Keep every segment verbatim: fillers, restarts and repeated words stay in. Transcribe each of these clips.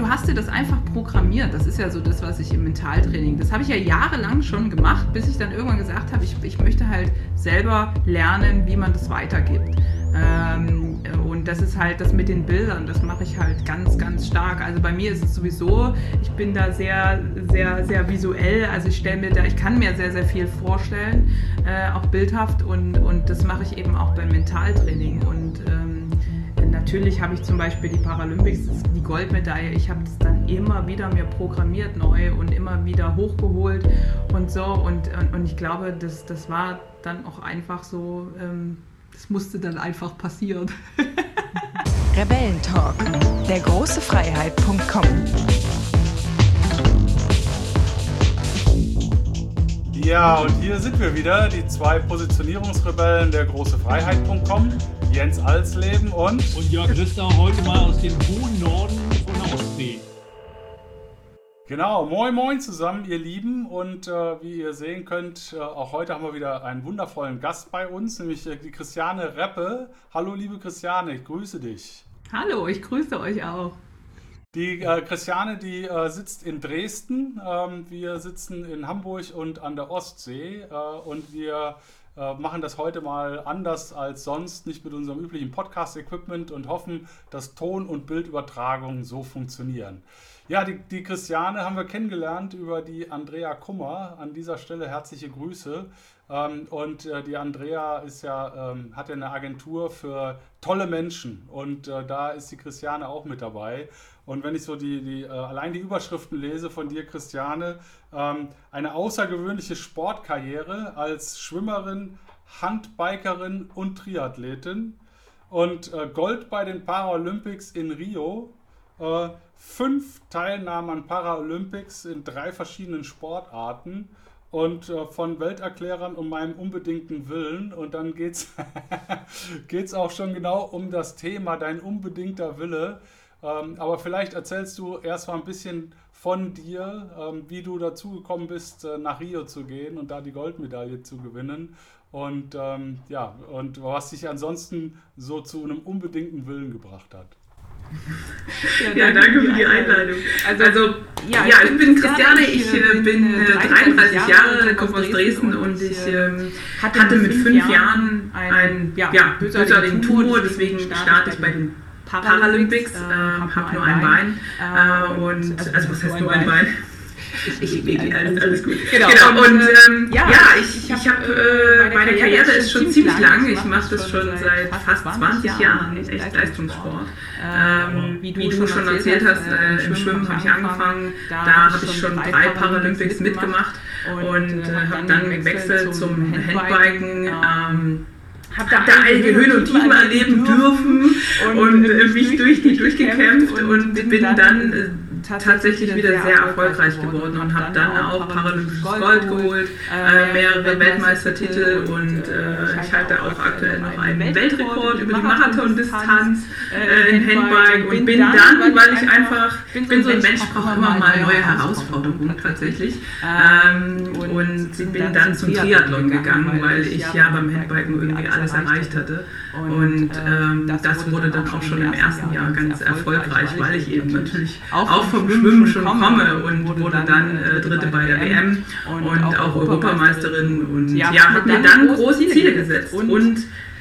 du hast dir das einfach programmiert. Das ist ja so das, was ich im Mentaltraining, das habe ich ja jahrelang schon gemacht, bis ich dann irgendwann gesagt habe, ich, ich möchte halt selber lernen, wie man das weitergibt. Ähm, und das ist halt das mit den Bildern, das mache ich halt ganz, ganz stark. Also bei mir ist es sowieso, ich bin da sehr, sehr, sehr visuell, also ich stelle mir da, ich kann mir sehr, sehr viel vorstellen, äh, auch bildhaft und, und das mache ich eben auch beim Mentaltraining. Und ähm, natürlich habe ich zum Beispiel die Paralympics, die Goldmedaille, ich habe das dann immer wieder mir programmiert neu und immer wieder hochgeholt und so und, und, und ich glaube, das, das war dann auch einfach so, ähm, das musste dann einfach passieren. Rebellentalk, der große Freiheit Punkt com. Ja, und hier sind wir wieder, die zwei Positionierungsrebellen der große Freiheit Punkt com, Jens Alsleben und... Und Jörg Rister, heute mal aus dem hohen Norden von der Ostsee. Genau, moin moin zusammen, ihr Lieben, und äh, wie ihr sehen könnt, äh, auch heute haben wir wieder einen wundervollen Gast bei uns, nämlich äh, die Christiane Reppe. Hallo liebe Christiane, ich grüße dich. Hallo, ich grüße euch auch. Die äh, Christiane, die äh, sitzt in Dresden, ähm, wir sitzen in Hamburg und an der Ostsee äh, und wir äh, machen das heute mal anders als sonst, nicht mit unserem üblichen Podcast-Equipment und hoffen, dass Ton- und Bildübertragungen so funktionieren. Ja, die, die Christiane haben wir kennengelernt über die Andrea Kummer. An dieser Stelle herzliche Grüße. Ähm, und äh, die Andrea ist ja, ähm, hat ja eine Agentur für tolle Menschen und äh, da ist die Christiane auch mit dabei. Und wenn ich so die, die äh, allein die Überschriften lese von dir, Christiane, ähm, eine außergewöhnliche Sportkarriere als Schwimmerin, Handbikerin und Triathletin und äh, Gold bei den Paralympics in Rio. Äh, fünf Teilnahmen an Paralympics in drei verschiedenen Sportarten und äh, von Welterklärern um meinem unbedingten Willen. Und dann geht's geht's auch schon genau um das Thema, dein unbedingter Wille. Ähm, aber vielleicht erzählst du erst mal ein bisschen von dir, ähm, wie du dazu gekommen bist, äh, nach Rio zu gehen und da die Goldmedaille zu gewinnen. Und ähm, ja, und was dich ansonsten so zu einem unbedingten Willen gebracht hat. Ja, danke für die Einladung. Also, also ja, ja, ich bin Christiane, ich äh, bin äh, dreiunddreißig Jahre, komme aus Dresden und ich äh, hatte mit fünf Jahren einen ja, bösartigen Tumor, deswegen starte ich bei den Paralympics, äh, habe nur ein Bein äh, und, also was heißt nur ein Bein? Ich, ich, ich, alles, alles gut. Genau, genau. Und ähm, ja, ja, ich, ich habe, äh, meine Karriere ist schon ziemlich lang. Ich mache das schon seit fast zwanzig Jahren, echt Leistungssport. Ähm, wie du schon erzählt hast, äh, im Schwimmen habe ich angefangen. Da habe ich schon drei Paralympics mitgemacht und äh, habe dann gewechselt zum Handbiken. Ähm, habe da einige Höhen und Tiefen erleben dürfen und äh, mich durch die durchgekämpft und bin dann äh, tatsächlich wieder sehr erfolgreich geworden und habe dann auch paralympisches Gold geholt, äh, mehrere Weltmeistertitel und äh, ich halte auch aktuell noch einen Weltrekord über die Marathondistanz äh, in Handbike und bin dann, weil ich einfach, ich bin so ein Mensch, brauche immer mal neue Herausforderungen tatsächlich ähm, und bin dann zum Triathlon gegangen, weil ich ja beim Handbiken irgendwie alles erreicht hatte und ähm, das wurde dann auch schon im ersten Jahr ganz erfolgreich, weil ich eben natürlich auch vom Schwimmen schon komme und wurde dann äh, Dritte bei der W M und auch Europameisterin und ja, habe mir dann große Ziele gesetzt und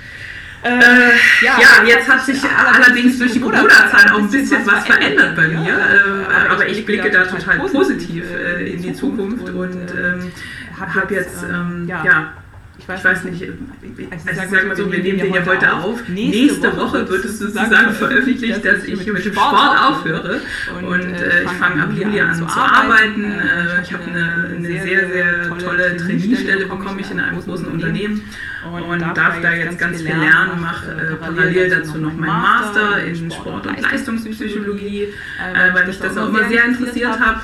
Äh, ja, ja, jetzt hat sich allerdings durch die Corona-Zeit auch ein bisschen was verändert bei mir, äh, aber ich blicke da total positiv äh, in die Zukunft und ähm, habe jetzt, ähm, ja, ich weiß, ich weiß nicht, also ich sage mal so, wir nehmen den ja heute auf. Nächste Woche wird es sozusagen veröffentlicht, dass ich mit dem Sport aufhöre und äh, ich fange ab Juli an zu arbeiten. Äh, ich habe eine, eine sehr, sehr tolle Trainee-Stelle bekommen ich in einem großen Unternehmen und darf da jetzt ganz viel lernen, mache äh, parallel dazu noch meinen Master in Sport- und Leistungspsychologie, äh, weil mich das auch immer sehr interessiert hat.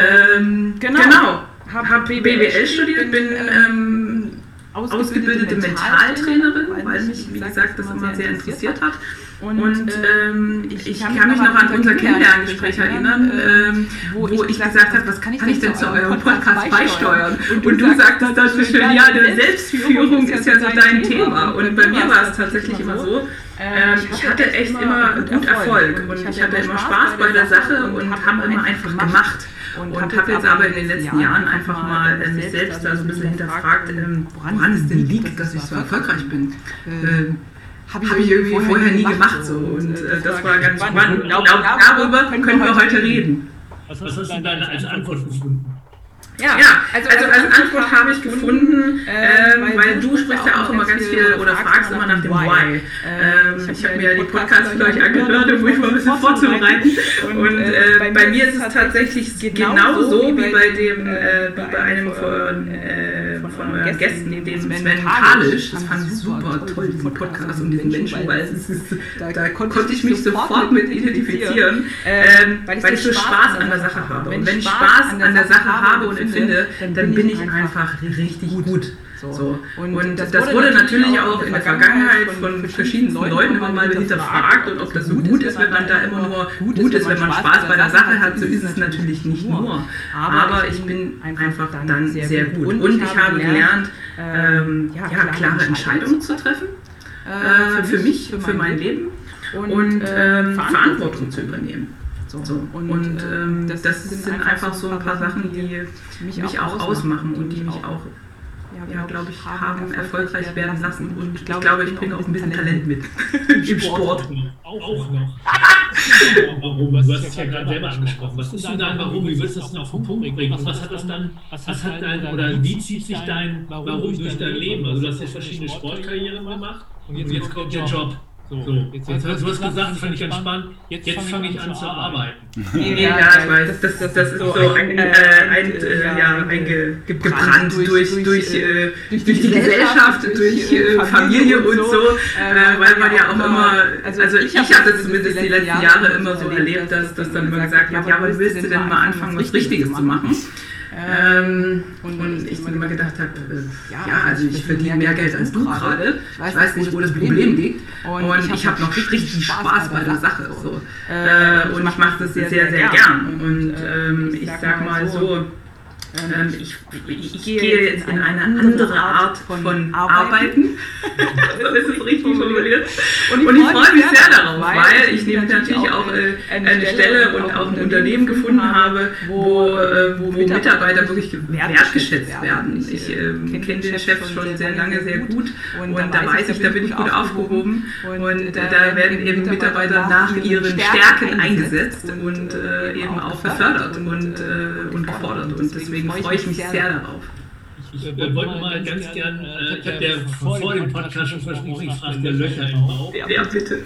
Ähm, genau, habe B W L studiert, bin ähm, ausgebildete Mentaltrainerin, weil mich, wie gesagt, das immer sehr interessiert hat. Und ähm, ich, ich kann mich noch an unser Kennenlerngespräch erinnern, ähm, wo ich gesagt habe, was kann ich, kann ich denn zu eurem Podcast beisteuern? Und du, du sagtest dann so schön, ja, die Selbstführung ist ja so dein Thema. Und bei mir war es tatsächlich immer so, Ähm, ich hatte echt immer gut Erfolg und ich hatte immer Spaß bei der Sache und habe immer einfach gemacht. Und, und habe jetzt aber in den letzten Jahren einfach mal äh, mich selbst da so ein bisschen hinterfragt, ähm, woran es denn liegt, dass ich so erfolgreich bin. Ähm, habe ich, hab ich irgendwie vorher nie gemacht. So. Und äh, das war ganz spannend. Ich glaube, darüber können wir heute reden. Was hast du denn dann als Antwort gefunden? Ja, ja, also, also als Antwort habe ich gefunden, ähm, weil, weil du sprichst ja auch immer ganz viel oder fragst immer nach dem Why. Ähm, ich habe mir die Podcasts für euch angehört, um mich mal ein bisschen vorzubereiten. Und äh, bei mir ist es tatsächlich genauso wie bei dem, äh, wie bei einem von, äh, von euren Gästen, dem Sven Kalisch. Das fand ich super toll, diesen Podcast und diesen Menschen, weil es ist, da, da konnte ich mich sofort mit identifizieren, ähm, weil ich so Spaß an der Sache habe. Und wenn ich Spaß an der Sache habe und finde, dann, dann bin ich einfach richtig gut. So. Und, und das, das wurde natürlich auch in der Vergangenheit von verschiedenen Leuten immer mal hinterfragt und ob das so gut ist, wenn man da immer nur gut ist, wenn man Spaß bei der Sache hat. So ist es natürlich nicht nur. Aber ich bin einfach dann sehr gut. Und ich habe gelernt, ähm, ja, klare Entscheidungen zu treffen äh, für mich, für mein Leben und ähm, Verantwortung zu übernehmen. So. So. Und, und ähm, das, das sind einfach so ein paar Sachen, die mich, mich auch ausmachen und die mich auch, ja, glaube ich, haben erfolgreich werden lassen. Und ich glaube, ich bringe auch ein bisschen Talent mit im Sport. Auch noch. Warum? Du hast es ja gerade selber angesprochen. Was ist denn dein Warum? Wie willst du das auf den Punkt bringen? Was, was hat das dann, was hat dein, oder wie zieht sich dein Warum durch dein Leben? Also du hast jetzt verschiedene Sportkarrieren gemacht und jetzt, jetzt kommt der Job. So, so, jetzt, jetzt, jetzt, du hast gesagt, das fand ich entspannt, jetzt, jetzt fange ich an zu arbeiten. Ja, ja, ich weiß, das, das, das ist so ein, äh, ein, äh, ja, eingebrannt durch, durch, durch, äh, durch die Gesellschaft, durch äh, Familie und so, äh, weil man ja auch immer, also ich habe das zumindest die letzten Jahre immer so erlebt, dass das dann immer gesagt wird, ja, aber willst du denn mal anfangen, was Richtiges zu machen? Ähm, und, und ich dann immer gedacht habe, äh, ja, also ich verdiene mehr Geld als du gerade. Ich weiß nicht, wo das Problem liegt. Und, und ich habe noch richtig Spaß bei der Sache. So. Äh, und ich mache das sehr, sehr, sehr gern. Und ähm, ich sag mal so, ähm, ich, ich, ich gehe jetzt in eine andere Art von Arbeiten. Das ist richtig formuliert. Und ich, und ich freue mich sehr darauf, weil ich nehme natürlich auch äh, eine Stelle und auch ein Unternehmen gefunden habe, wo, äh, wo Mitarbeiter wirklich wertgeschätzt werden. Ich äh, kenne den Chef schon sehr lange sehr gut und da weiß ich, da bin ich gut aufgehoben und da werden eben Mitarbeiter nach ihren Stärken eingesetzt und äh, eben auch befördert und, äh, und gefordert. Und deswegen freue ich mich sehr darauf. Ich äh, wollte mal ganz gern, äh, ich habe ja vor dem Podcast schon versprochen, ich frage dir Löcher im Bauch. Ja, bitte.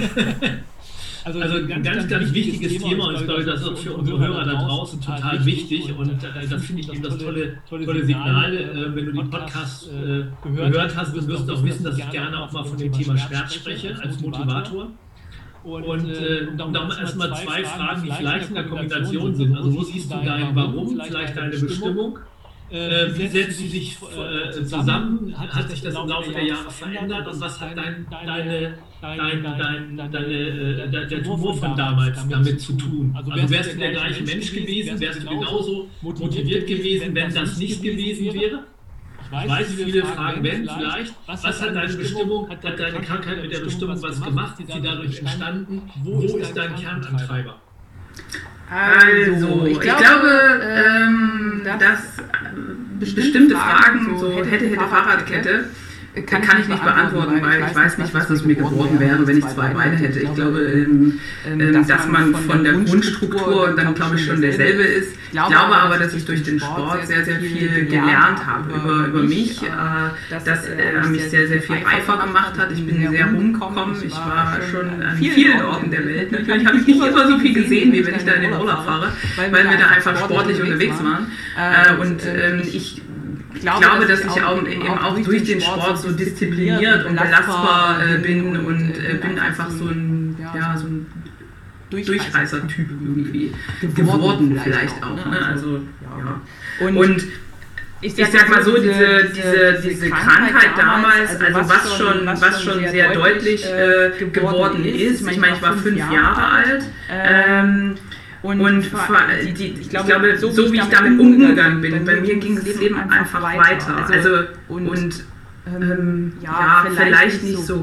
Also, also ein ganz, ganz wichtiges Thema und ich glaube, das ist auch für unsere Hörer da draußen total wichtig und äh, das finde ich eben das tolle, tolle Signal. Äh, wenn du den Podcast äh, gehört hast, wirst du auch wissen, dass ich gerne auch mal von dem Thema Schmerz spreche als Motivator. Und äh, um da erstmal zwei Fragen, die vielleicht in der Kombination sind. Also wo siehst du dein Warum, vielleicht deine Bestimmung? Äh, wie setzt sie sich äh, zusammen? Hat, hat sich das im Laufe der Jahre verändert? Und was hat dein, deine, dein, dein, deine, äh, der, der Tumor von damals damit zu tun? Also wärst du der gleiche Mensch gewesen? Wärst du genauso motiviert gewesen, wenn das nicht gewesen wäre? Ich weiß, viele Fragen werden vielleicht, was hat deine Bestimmung, hat deine Krankheit mit der Bestimmung was gemacht? Ist sie dadurch entstanden? Wo ist dein Kernantreiber? Also, ich glaube, ähm, dass bestimmte Fragen, so hätte, hätte, Fahrradkette, kann, kann ich nicht beantworten, weil ich weiß nicht, was aus mir geworden wäre, wenn ich zwei Beine hätte. Ich glaube, ähm, ähm, dass man von der Grundstruktur dann, glaube ich, schon derselbe ist. Ich glaube aber, dass ich durch den Sport sehr, sehr viel gelernt habe über, über mich, äh, dass er mich sehr, sehr viel reifer gemacht hat. Ich bin sehr rumgekommen. Ich war schon an vielen Orten der Welt. Natürlich habe ich nicht immer so viel gesehen, wie wenn ich da in den Urlaub fahre, weil wir da einfach sportlich unterwegs waren. Äh, und ähm, ich Ich glaube, glaube, dass ich auch, eben auch durch den Sport so diszipliniert und belastbar äh, bin und äh, bin einfach so ein, ja, so ein Durchreißer-Typ irgendwie geworden vielleicht auch. Ne? Also, ja. Und, und ich sag, ich sag mal so, diese, diese, diese Krankheit damals, also was schon, was schon sehr deutlich äh, geworden ist, ich meine, ich war fünf Jahre alt, ähm, Und, und die, die, ich, glaube, ich glaube, so, so wie ich damit umgegangen bin, bei mir ging das Leben einfach weiter. Also, und, und ähm, ja, vielleicht nicht so,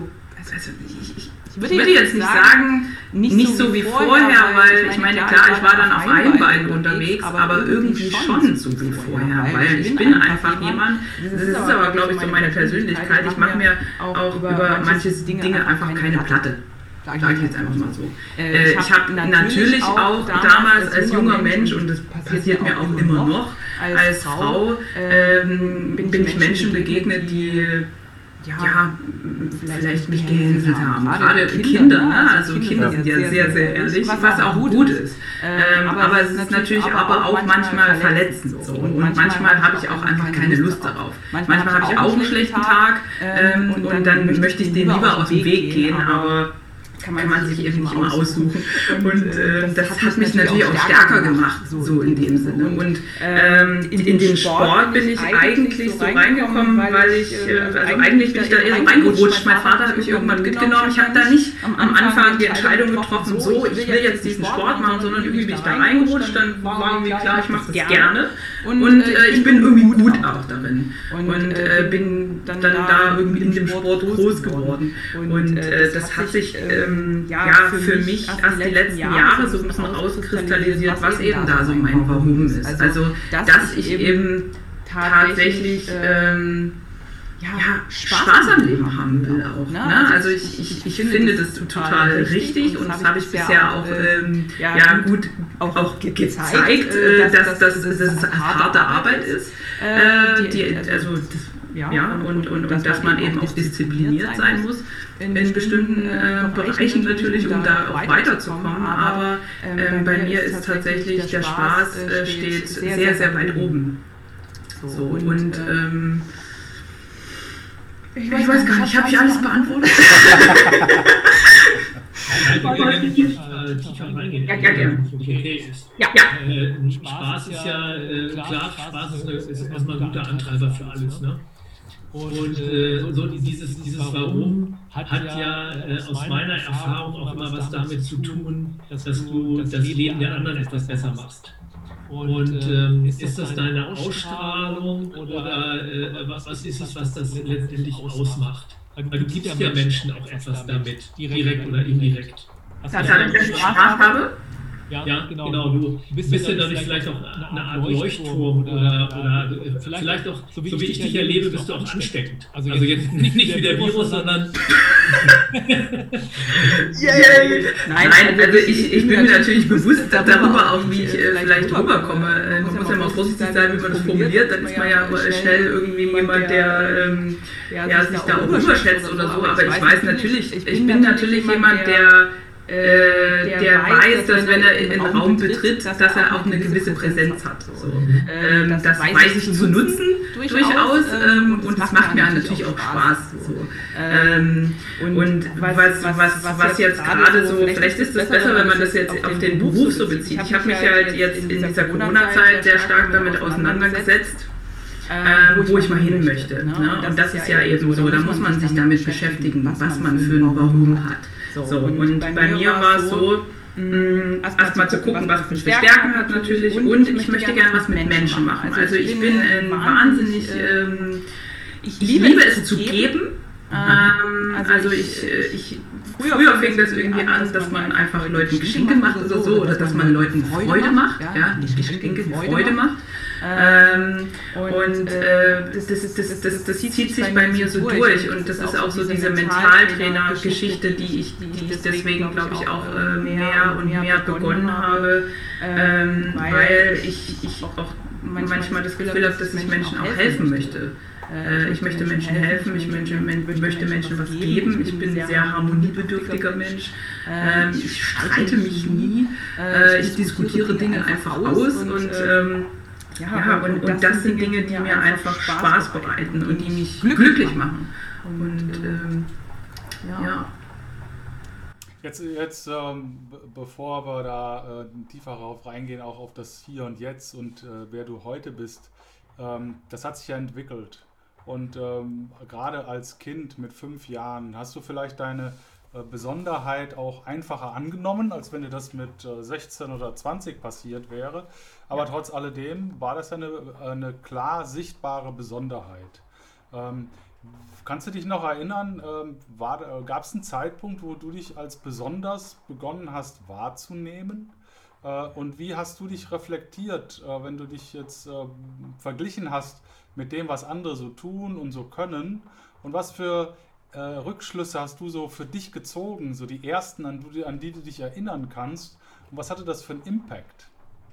also ich, ich, ich würde jetzt, jetzt nicht sagen, nicht, nicht so wie vorher, weil ich meine, klar, ich war dann auf einem Bein unterwegs, aber irgendwie schon so wie vorher, weil ich bin einfach jemand, das ist aber, glaube ich, so meine Persönlichkeit, ich mache mir auch über manche Dinge einfach keine Platte. Sage ich jetzt einfach mal so. Äh, ich habe natürlich auch damals als junger Mensch, und das passiert mir auch immer noch, als Frau, ähm, bin ich Menschen begegnet, die ja, vielleicht mich gehänselt haben. Gerade Kinder, ne? Also Kinder sind ja sehr, sehr ehrlich, was auch gut ist. Ähm, aber es ist natürlich aber auch manchmal verletzend so. Und manchmal habe ich auch einfach keine Lust darauf. Manchmal habe ich auch einen schlechten Tag ähm, und dann möchte ich dem lieber aus dem Weg gehen, aber kann man, kann man sich eben nicht immer aussuchen. Und äh, das, das hat mich natürlich auch stärker gemacht, so in dem Sinne. Und ähm, in, in den Sport bin ich eigentlich so reingekommen, weil ich, äh, also eigentlich bin ich da eher so reingerutscht. Mein Vater hat mich irgendwann mitgenommen. Ich habe da nicht am Anfang die Entscheidung getroffen, so, ich will jetzt diesen Sport machen, sondern irgendwie bin ich da reingerutscht. Dann war irgendwie klar, ich mache das gerne. Und äh, ich bin irgendwie gut auch darin. Und äh, bin dann da irgendwie in dem Sport groß geworden. Und äh, das hat sich ähm, ja, für, für mich erst die letzten Jahre so ein bisschen rauskristallisiert, was eben da so mein Warum ist. Also, dass ich eben tatsächlich ähm, ja, Spaß am Leben haben will auch. Ne? Also ich, ich, ich finde das total richtig und das habe ich bisher auch ähm, ja, gut auch, auch gezeigt, äh, dass, dass, dass das harte Arbeit ist. Äh, die, also das, ja, und, und, und, und dass man eben auch diszipliniert sein muss in, in bestimmten äh, Bereichen natürlich, um da auch weiterzukommen. Aber äh, bei mir ist tatsächlich der Spaß äh, steht sehr, sehr weit oben. So, und ähm, ich weiß, ich weiß gar nicht, habe ich alles beantwortet? Ja, ja, ja. Okay ist. Ja, ja. Äh, Spaß ist ja, äh, klar, Spaß ist, ist erstmal ein guter Antreiber für alles, ne? Und äh, so dieses, dieses Warum hat ja äh, aus meiner Erfahrung auch immer was damit zu tun, dass du das Leben der anderen etwas besser machst. Und ähm, ist das deine Ausstrahlung oder äh, was, was ist es, was das letztendlich ausmacht? Weil du gibst ja Menschen auch etwas damit, direkt oder indirekt. Dass ich Spaß habe? Ja, ja, genau. genau. Du bist, bist ja dadurch vielleicht auch eine Art Leuchtturm oder, oder, oder vielleicht, vielleicht auch, so wie, so wie ich dich erlebe, bist du auch ansteckend. Also, also jetzt nicht, nicht wie der Virus, sondern... yeah. Nein, also ich, ich bin mir natürlich bewusst darüber auch, wie ich äh, vielleicht rüberkomme. Man muss ja mal vorsichtig sein, wie man das formuliert. Dann ist man ja schnell irgendwie jemand, der ähm, ja, sich da auch überschätzt oder so. Aber ich weiß natürlich, ich bin natürlich jemand, der... Äh, der, der weiß, dass wenn er in den Raum betritt, dass er auch eine gewisse Präsenz hat. So. Ähm, das, das weiß ich zu nutzen, durchaus, ähm, und das macht mir natürlich auch Spaß. So. Ähm, und und was, was, was jetzt gerade so, vielleicht ist es besser, wenn man das jetzt auf den Beruf so bezieht. Ich habe mich halt jetzt in dieser Corona-Zeit sehr stark damit auseinandergesetzt, Äh, wo ich mal hin möchte. Ne? Und das ist ja eben so, da muss man sich damit beschäftigen, was man für ein Warum hat. So, und, und bei, bei mir war es so, erstmal zu gucken, was für Stärken hat natürlich, und ich möchte gerne was mit Menschen machen. Also ich bin ein wahnsinnig, ähm, ich liebe es zu geben. Ähm, also ich, ich früher fing das irgendwie an, dass man einfach Leuten Geschenke macht oder so, oder dass man Leuten Freude macht, ja, nicht Geschenke, Freude macht. Ähm, und äh, das, das, das, das, das zieht sich bei mir so durch, und das ist auch so diese Mentaltrainer-Geschichte, die ich, die ich deswegen, glaube ich, auch äh, mehr und mehr begonnen habe, ähm, weil ich, ich auch manchmal das Gefühl habe, dass ich Menschen auch helfen möchte. Äh, ich möchte Menschen helfen, ich möchte, möchte Menschen was geben, ich bin ein sehr harmoniebedürftiger Mensch, äh, ich streite mich nie, äh, ich diskutiere Dinge einfach aus, und ähm, Ja, ja, und, und, und das sind Dinge, die mir einfach Spaß bereiten und die mich glücklich machen. Und ähm, ja. ja. Jetzt, jetzt ähm, bevor wir da äh, tiefer darauf reingehen, auch auf das Hier und Jetzt und äh, wer du heute bist, ähm, das hat sich ja entwickelt. Und ähm, gerade als Kind mit fünf Jahren, hast du vielleicht deine äh, Besonderheit auch einfacher angenommen, als wenn dir das mit äh, sechzehn oder zwanzig passiert wäre. Aber ja, trotz alledem war das eine, eine klar sichtbare Besonderheit. Ähm, kannst du dich noch erinnern, ähm, war, äh, gab es einen Zeitpunkt, wo du dich als besonders begonnen hast wahrzunehmen? Äh, und wie hast du dich reflektiert, äh, wenn du dich jetzt äh, verglichen hast mit dem, was andere so tun und so können? Und was für äh, Rückschlüsse hast du so für dich gezogen, so die ersten, an, du, an die du dich erinnern kannst? Und was hatte das für einen Impact?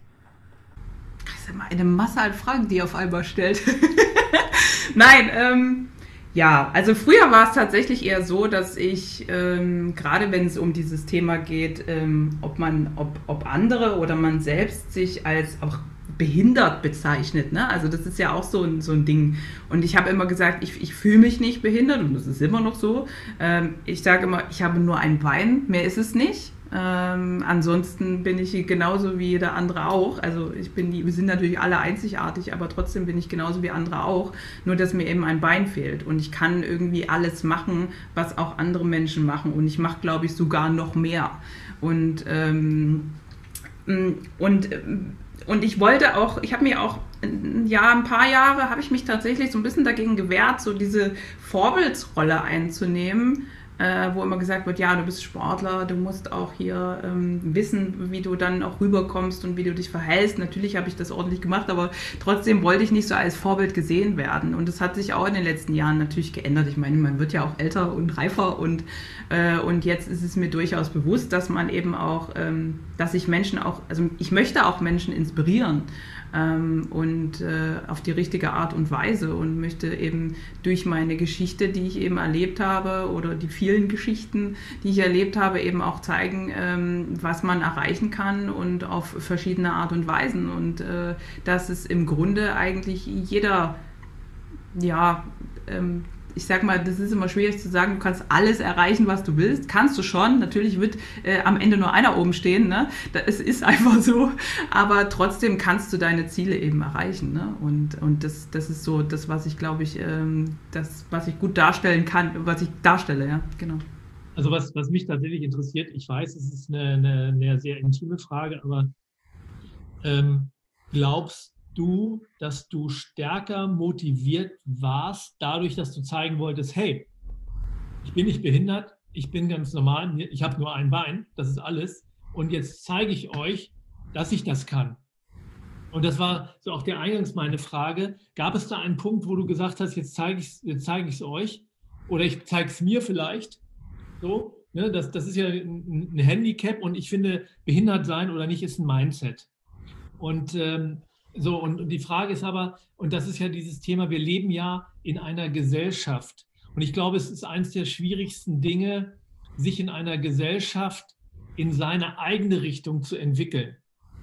Das ist immer eine Masse an Fragen, die ihr auf einmal stellt. Nein, ähm, ja, also früher war es tatsächlich eher so, dass ich, ähm, gerade wenn es um dieses Thema geht, ähm, ob man, ob, ob andere oder man selbst sich als auch behindert bezeichnet, ne? Also das ist ja auch so ein, so ein Ding. Und ich habe immer gesagt, ich, ich fühle mich nicht behindert und das ist immer noch so. Ähm, ich sage immer, ich habe nur ein Bein, mehr ist es nicht. Ähm, ansonsten bin ich genauso wie jeder andere auch. Also ich bin die, wir sind natürlich alle einzigartig, aber trotzdem bin ich genauso wie andere auch. Nur dass mir eben ein Bein fehlt und ich kann irgendwie alles machen, was auch andere Menschen machen. Und ich mache, glaube ich, sogar noch mehr. Und ähm, und und ich wollte auch, ich habe mir auch ja ein paar Jahre habe ich mich tatsächlich so ein bisschen dagegen gewehrt, so diese Vorbildsrolle einzunehmen. Äh, wo immer gesagt wird, ja, du bist Sportler, du musst auch hier ähm, wissen, wie du dann auch rüberkommst und wie du dich verhältst. Natürlich habe ich das ordentlich gemacht, aber trotzdem wollte ich nicht so als Vorbild gesehen werden. Und das hat sich auch in den letzten Jahren natürlich geändert. Ich meine, man wird ja auch älter und reifer und, äh, und jetzt ist es mir durchaus bewusst, dass man eben auch, ähm, dass ich Menschen auch, also ich möchte auch Menschen inspirieren. Ähm, und äh, auf die richtige Art und Weise und möchte eben durch meine Geschichte, die ich eben erlebt habe oder die vielen Geschichten, die ich erlebt habe, eben auch zeigen, ähm, was man erreichen kann und auf verschiedene Art und Weisen und äh, dass es im Grunde eigentlich jeder, ja, ähm, ich sag mal, das ist immer schwierig zu sagen, du kannst alles erreichen, was du willst. Kannst du schon. Natürlich wird äh, am Ende nur einer oben stehen. Ne? Es ist einfach so. Aber trotzdem kannst du deine Ziele eben erreichen. Ne? Und, und das, das ist so das, was ich, glaube ich, ähm, das, was ich gut darstellen kann, was ich darstelle. Ja, genau. Also was, was mich tatsächlich interessiert, ich weiß, es ist eine, eine, eine sehr intime Frage, aber ähm, glaubst du, dass du stärker motiviert warst, dadurch, dass du zeigen wolltest, hey, ich bin nicht behindert, ich bin ganz normal, ich habe nur ein Bein, das ist alles. Und jetzt zeige ich euch, dass ich das kann. Und das war so auch der Eingangs meine Frage. Gab es da einen Punkt, wo du gesagt hast, jetzt zeige ich es jetzt zeige ich es euch oder ich zeige es mir vielleicht? So, ne, das, das ist ja ein, ein Handicap und ich finde, behindert sein oder nicht ist ein Mindset. Und ähm, So, und, und die Frage ist aber, und das ist ja dieses Thema, wir leben ja in einer Gesellschaft. Und ich glaube, es ist eines der schwierigsten Dinge, sich in einer Gesellschaft in seine eigene Richtung zu entwickeln.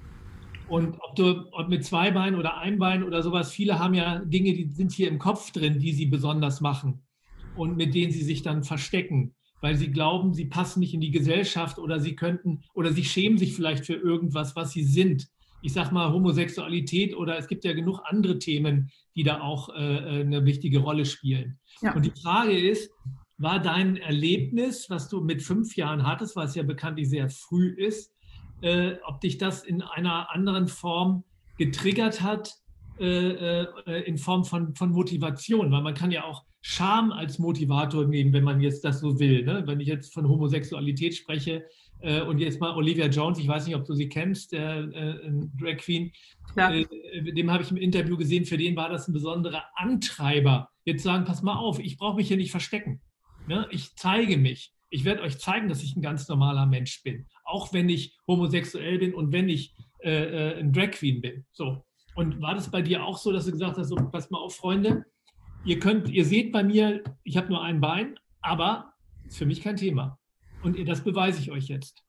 Und ob du ob mit zwei Beinen oder ein Bein oder sowas, viele haben ja Dinge, die sind hier im Kopf drin, die sie besonders machen und mit denen sie sich dann verstecken, weil sie glauben, sie passen nicht in die Gesellschaft oder sie könnten, oder sie schämen sich vielleicht für irgendwas, was sie sind. Ich sag mal Homosexualität oder es gibt ja genug andere Themen, die da auch äh, eine wichtige Rolle spielen. Ja. Und die Frage ist, war dein Erlebnis, was du mit fünf Jahren hattest, was ja bekanntlich sehr früh ist, äh, ob dich das in einer anderen Form getriggert hat, äh, äh, in Form von, von Motivation? Weil man kann ja auch Scham als Motivator nehmen, wenn man jetzt das so will. Ne? Wenn ich jetzt von Homosexualität spreche, Äh, und jetzt mal Olivia Jones, ich weiß nicht, ob du sie kennst, der äh, Drag Queen, ja. äh, dem habe ich im Interview gesehen, für den war das ein besonderer Antreiber. Jetzt sagen, pass mal auf, ich brauche mich hier nicht verstecken. Ne? Ich zeige mich. Ich werde euch zeigen, dass ich ein ganz normaler Mensch bin. Auch wenn ich homosexuell bin und wenn ich äh, äh, ein Drag Queen bin. So. Und war das bei dir auch so, dass du gesagt hast, so, pass mal auf, Freunde, ihr könnt, ihr seht bei mir, ich habe nur ein Bein, aber ist für mich kein Thema. Und das beweise ich euch jetzt.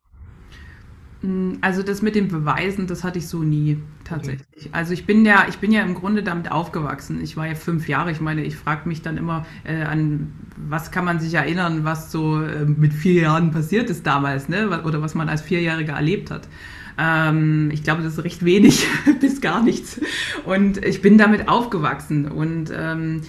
Also das mit dem Beweisen, das hatte ich so nie tatsächlich. Okay. Also ich bin ja, ich bin ja im Grunde damit aufgewachsen. Ich war ja fünf Jahre. Ich meine, ich frage mich dann immer äh, an, was kann man sich erinnern, was so äh, mit vier Jahren passiert ist damals, ne? Oder was man als Vierjähriger erlebt hat. Ähm, ich glaube, das ist recht wenig bis gar nichts. Und ich bin damit aufgewachsen und ähm,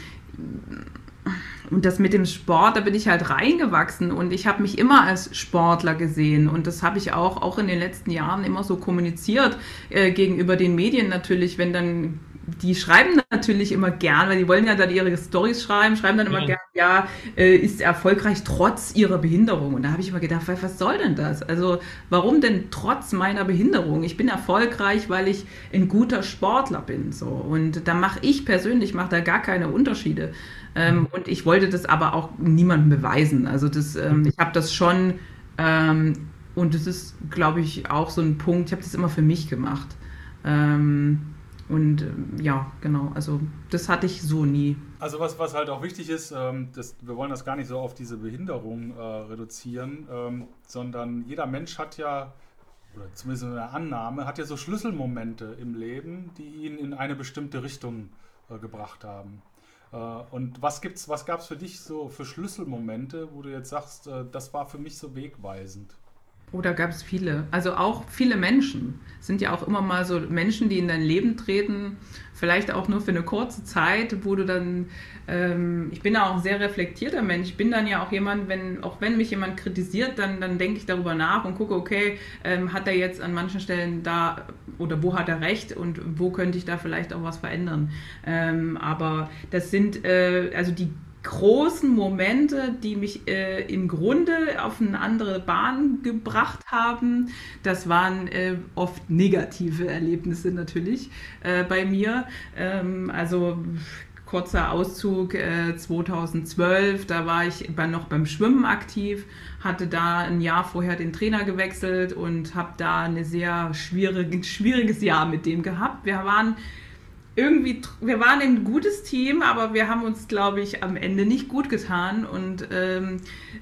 Und das mit dem Sport, da bin ich halt reingewachsen und ich habe mich immer als Sportler gesehen und das habe ich auch, auch in den letzten Jahren immer so kommuniziert äh, gegenüber den Medien natürlich, wenn dann die schreiben natürlich immer gern, weil die wollen ja dann ihre Storys schreiben, schreiben dann immer ja. gern, ja, äh, ist erfolgreich trotz ihrer Behinderung. Und da habe ich immer gedacht, was soll denn das? Also warum denn trotz meiner Behinderung? Ich bin erfolgreich, weil ich ein guter Sportler bin. So. Und da mache ich persönlich, mache da gar keine Unterschiede. Ähm, und ich wollte das aber auch niemandem beweisen. Also das, ähm, ich habe das schon, ähm, und das ist, glaube ich, auch so ein Punkt, ich habe das immer für mich gemacht. Ähm, und ja, genau, also das hatte ich so nie. Also was, was halt auch wichtig ist, ähm, das, wir wollen das gar nicht so auf diese Behinderung äh, reduzieren, ähm, sondern jeder Mensch hat ja, oder zumindest in der Annahme, hat ja so Schlüsselmomente im Leben, die ihn in eine bestimmte Richtung äh, gebracht haben. Äh, und was gibt's, was gab es für dich so für Schlüsselmomente, wo du jetzt sagst, äh, das war für mich so wegweisend? Oh, da gab es viele. Also auch viele Menschen. Es sind ja auch immer mal so Menschen, die in dein Leben treten, vielleicht auch nur für eine kurze Zeit, wo du dann, ähm, ich bin ja auch ein sehr reflektierter Mensch. Ich bin dann ja auch jemand, wenn, auch wenn mich jemand kritisiert, dann, dann denke ich darüber nach und gucke, okay, ähm, hat er jetzt an manchen Stellen da, oder wo hat er recht und wo könnte ich da vielleicht auch was verändern. Ähm, aber das sind, äh, also die großen Momente, die mich äh, im Grunde auf eine andere Bahn gebracht haben. Das waren äh, oft negative Erlebnisse natürlich äh, bei mir. Ähm, also kurzer Auszug äh, zweitausendzwölf, da war ich noch beim Schwimmen aktiv, hatte da ein Jahr vorher den Trainer gewechselt und habe da eine sehr schwierige, ein schwieriges Jahr mit dem gehabt. Wir waren Irgendwie, wir waren ein gutes Team, aber wir haben uns, glaube ich, am Ende nicht gut getan und ähm,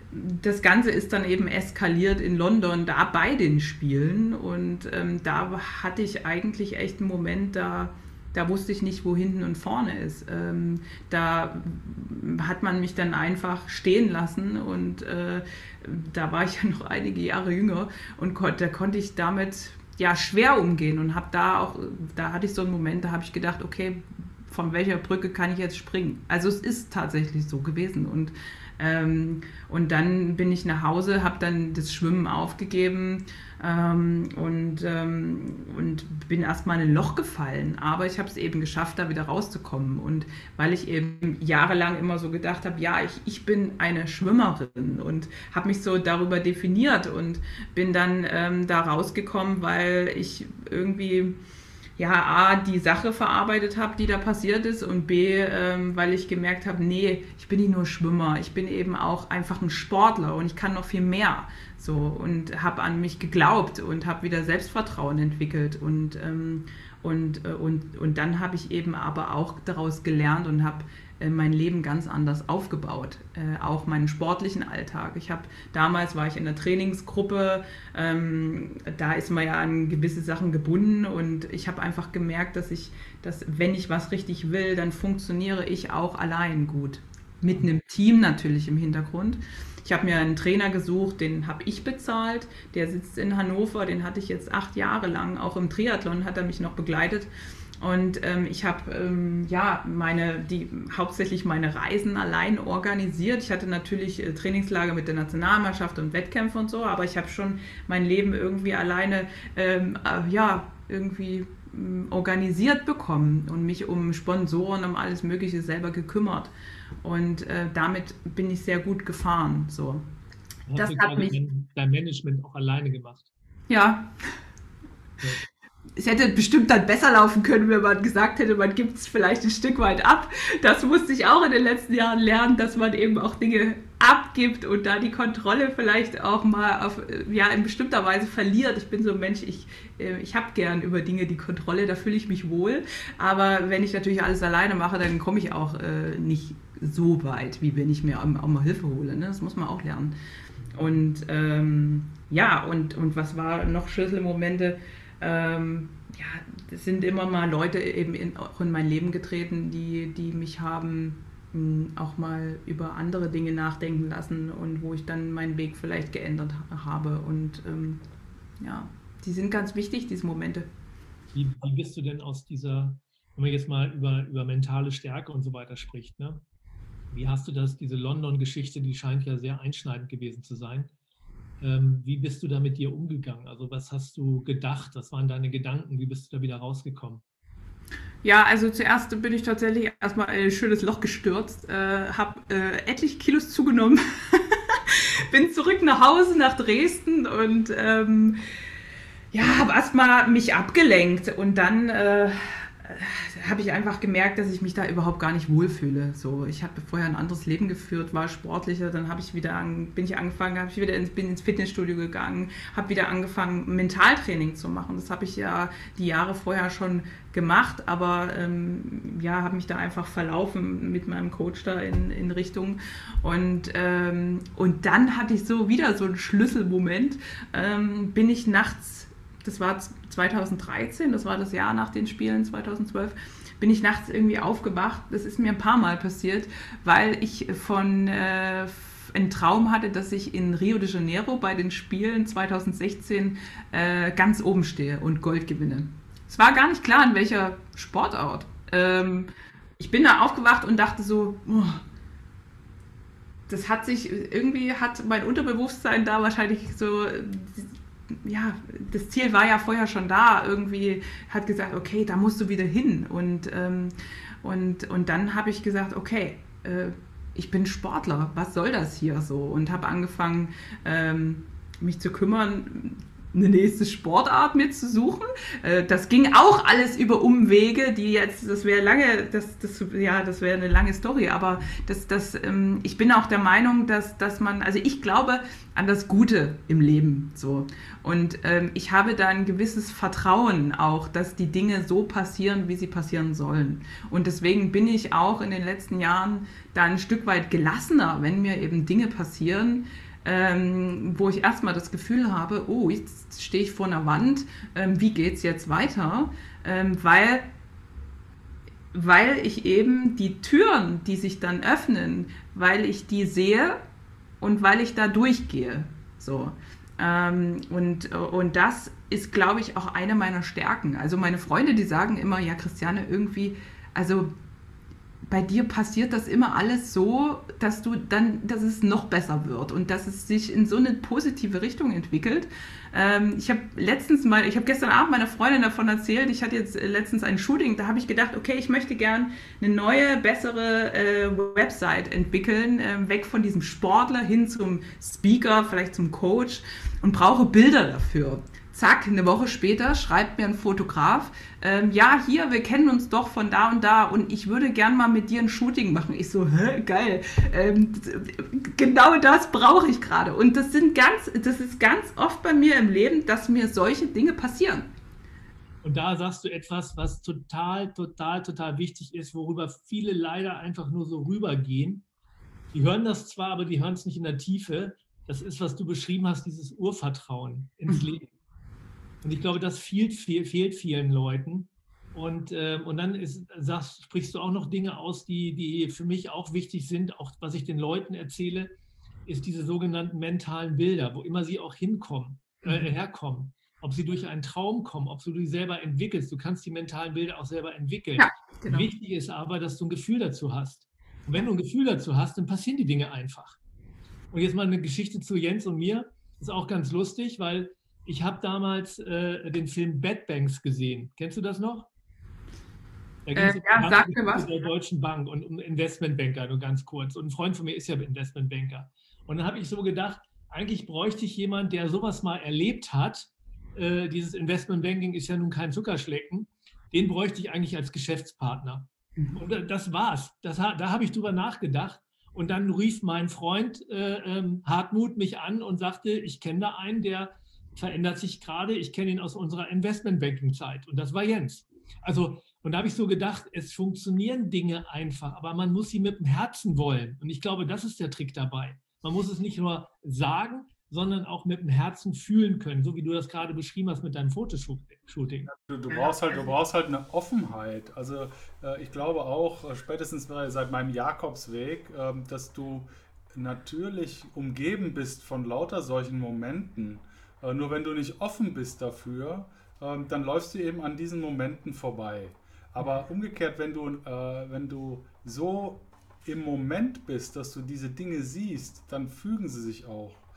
das Ganze ist dann eben eskaliert in London, da bei den Spielen und ähm, da hatte ich eigentlich echt einen Moment, da, da wusste ich nicht, wo hinten und vorne ist. Ähm, da hat man mich dann einfach stehen lassen und äh, da war ich ja noch einige Jahre jünger und kon- da konnte ich damit ja schwer umgehen und habe da auch, da hatte ich so einen Moment, da habe ich gedacht, okay, von welcher Brücke kann ich jetzt springen? Also es ist tatsächlich so gewesen und ähm, und dann bin ich nach Hause, habe dann das Schwimmen aufgegeben ähm, und, ähm, und bin erstmal in ein Loch gefallen, aber ich habe es eben geschafft, da wieder rauszukommen und weil ich eben jahrelang immer so gedacht habe, ja, ich, ich bin eine Schwimmerin und habe mich so darüber definiert und bin dann ähm, da rausgekommen, weil ich irgendwie ja, A, die Sache verarbeitet habe, die da passiert ist und B, ähm, weil ich gemerkt habe, nee, ich bin nicht nur Schwimmer, ich bin eben auch einfach ein Sportler und ich kann noch viel mehr. So, und habe an mich geglaubt und habe wieder Selbstvertrauen entwickelt und, ähm, und, äh, und, und dann habe ich eben aber auch daraus gelernt und habe äh, mein Leben ganz anders aufgebaut, äh, auch meinen sportlichen Alltag. Ich habe damals war ich in der Trainingsgruppe, ähm, da ist man ja an gewisse Sachen gebunden und ich habe einfach gemerkt, dass ich, dass wenn ich was richtig will, dann funktioniere ich auch allein gut. Mit einem Team natürlich im Hintergrund. Ich habe mir einen Trainer gesucht, den habe ich bezahlt, der sitzt in Hannover, den hatte ich jetzt acht Jahre lang, auch im Triathlon hat er mich noch begleitet und ähm, ich habe ähm, ja, meine, die, hauptsächlich meine Reisen allein organisiert. Ich hatte natürlich äh, Trainingslager mit der Nationalmannschaft und Wettkämpfe und so, aber ich habe schon mein Leben irgendwie alleine ähm, äh, ja, irgendwie organisiert bekommen und mich um Sponsoren, um alles Mögliche selber gekümmert. Und äh, damit bin ich sehr gut gefahren. So. Das hat mich dein Management auch alleine gemacht. Ja. ja. Es hätte bestimmt dann besser laufen können, wenn man gesagt hätte, man gibt es vielleicht ein Stück weit ab. Das musste ich auch in den letzten Jahren lernen, dass man eben auch Dinge abgibt und da die Kontrolle vielleicht auch mal auf, ja, in bestimmter Weise verliert. Ich bin so ein Mensch, ich, ich habe gern über Dinge die Kontrolle, da fühle ich mich wohl. Aber wenn ich natürlich alles alleine mache, dann komme ich auch äh, nicht so weit, wie wenn ich mir auch mal Hilfe hole. Ne? Das muss man auch lernen. Und ähm, ja, und, und was war noch Schlüsselmomente? Ähm, ja, es sind immer mal Leute eben in, auch in mein Leben getreten, die, die mich haben mh, auch mal über andere Dinge nachdenken lassen und wo ich dann meinen Weg vielleicht geändert habe. Und ähm, ja, die sind ganz wichtig, diese Momente. Wie, wie bist du denn aus dieser, wenn man jetzt mal über, über mentale Stärke und so weiter spricht, ne? Wie hast du das, diese London-Geschichte, die scheint ja sehr einschneidend gewesen zu sein. Ähm, wie bist du da mit dir umgegangen? Also was hast du gedacht? Was waren deine Gedanken? Wie bist du da wieder rausgekommen? Ja, also zuerst bin ich tatsächlich erstmal ein schönes Loch gestürzt, äh, habe äh, etliche Kilos zugenommen, bin zurück nach Hause, nach Dresden und ähm, ja, habe erstmal mich abgelenkt und dann äh, habe ich einfach gemerkt, dass ich mich da überhaupt gar nicht wohlfühle. So, ich habe vorher ein anderes Leben geführt, war sportlicher, dann habe ich wieder an, bin ich angefangen, habe ich wieder ins, bin ins Fitnessstudio gegangen, habe wieder angefangen Mentaltraining zu machen. Das habe ich ja die Jahre vorher schon gemacht, aber ähm, ja, habe mich da einfach verlaufen mit meinem Coach da in, in Richtung und ähm, und dann hatte ich so wieder so einen Schlüsselmoment, ähm, bin ich nachts. Das war zweitausenddreizehn, das war das Jahr nach den Spielen zweitausendzwölf, bin ich nachts irgendwie aufgewacht. Das ist mir ein paar Mal passiert, weil ich von äh, einen Traum hatte, dass ich in Rio de Janeiro bei den Spielen zweitausendsechzehn äh, ganz oben stehe und Gold gewinne. Es war gar nicht klar, in welcher Sportart. Ähm, ich bin da aufgewacht und dachte so, oh, das hat sich, irgendwie hat mein Unterbewusstsein da wahrscheinlich so... Ja, das Ziel war ja vorher schon da, irgendwie hat gesagt, okay, da musst du wieder hin und, ähm, und, und dann habe ich gesagt, okay, äh, ich bin Sportler, was soll das hier so und habe angefangen, ähm, mich zu kümmern, eine nächste Sportart mitzusuchen. Das ging auch alles über Umwege, die jetzt, das wäre lange, das, das, ja, das wäre eine lange Story, aber das, das, ich bin auch der Meinung, dass, dass man, also ich glaube an das Gute im Leben, so. Und ähm, ich habe da ein gewisses Vertrauen auch, dass die Dinge so passieren, wie sie passieren sollen. Und deswegen bin ich auch in den letzten Jahren da ein Stück weit gelassener, wenn mir eben Dinge passieren, Ähm, wo ich erstmal das Gefühl habe, oh, jetzt stehe ich vor einer Wand, ähm, wie geht's jetzt weiter? Ähm, weil, weil ich eben die Türen, die sich dann öffnen, weil ich die sehe und weil ich da durchgehe. So. Ähm, und, und das ist, glaube ich, auch eine meiner Stärken. Also meine Freunde, die sagen immer, ja, Christiane, irgendwie, also bei dir passiert das immer alles so, dass du dann, dass es noch besser wird und dass es sich in so eine positive Richtung entwickelt. Ähm, ich habe letztens mal, ich habe gestern Abend meiner Freundin davon erzählt, ich hatte jetzt letztens ein Shooting, da habe ich gedacht, okay, ich möchte gern eine neue, bessere äh, Website entwickeln, äh, weg von diesem Sportler hin zum Speaker, vielleicht zum Coach und brauche Bilder dafür. Zack, eine Woche später schreibt mir ein Fotograf, ähm, ja, hier, wir kennen uns doch von da und da und ich würde gern mal mit dir ein Shooting machen. Ich so, hä, geil, ähm, genau das brauche ich gerade. Und das sind ganz, das ist ganz oft bei mir im Leben, dass mir solche Dinge passieren. Und da sagst du etwas, was total, total, total wichtig ist, worüber viele leider einfach nur so rübergehen. Die hören das zwar, aber die hören es nicht in der Tiefe. Das ist, was du beschrieben hast, dieses Urvertrauen ins Leben. Und ich glaube, das fehlt, fehlt vielen Leuten. Und, äh, und dann ist, sagst, sprichst du auch noch Dinge aus, die, die für mich auch wichtig sind. Auch was ich den Leuten erzähle, ist diese sogenannten mentalen Bilder, wo immer sie auch hinkommen, äh, herkommen. Ob sie durch einen Traum kommen, ob du die selber entwickelst. Du kannst die mentalen Bilder auch selber entwickeln. Ja, genau. Wichtig ist aber, dass du ein Gefühl dazu hast. Und wenn du ein Gefühl dazu hast, dann passieren die Dinge einfach. Und jetzt mal eine Geschichte zu Jens und mir. Das ist auch ganz lustig, weil ich habe damals äh, den Film Bad Banks gesehen. Kennst du das noch? Da ging es äh, um ja, die was. Der Deutschen Bank und um Investmentbanker, nur ganz kurz. Und ein Freund von mir ist ja Investmentbanker. Und dann habe ich so gedacht, eigentlich bräuchte ich jemanden, der sowas mal erlebt hat. Äh, dieses Investmentbanking ist ja nun kein Zuckerschlecken. Den bräuchte ich eigentlich als Geschäftspartner. Mhm. Und das war's. Das, da habe ich drüber nachgedacht. Und dann rief mein Freund äh, ähm, Hartmut mich an und sagte, ich kenne da einen, der verändert sich gerade. Ich kenne ihn aus unserer Investmentbanking-Zeit. Und das war Jens. Also, und da habe ich so gedacht, es funktionieren Dinge einfach, aber man muss sie mit dem Herzen wollen. Und ich glaube, das ist der Trick dabei. Man muss es nicht nur sagen, sondern auch mit dem Herzen fühlen können, so wie du das gerade beschrieben hast mit deinem Fotoshooting. Du, du, brauchst, halt, du brauchst halt eine Offenheit. Also äh, ich glaube auch, äh, spätestens seit meinem Jakobsweg, äh, dass du natürlich umgeben bist von lauter solchen Momenten. Äh, nur wenn du nicht offen bist dafür, äh, dann läufst du eben an diesen Momenten vorbei. Aber umgekehrt, wenn du, äh, wenn du so im Moment bist, dass du diese Dinge siehst, dann fügen sie sich auch.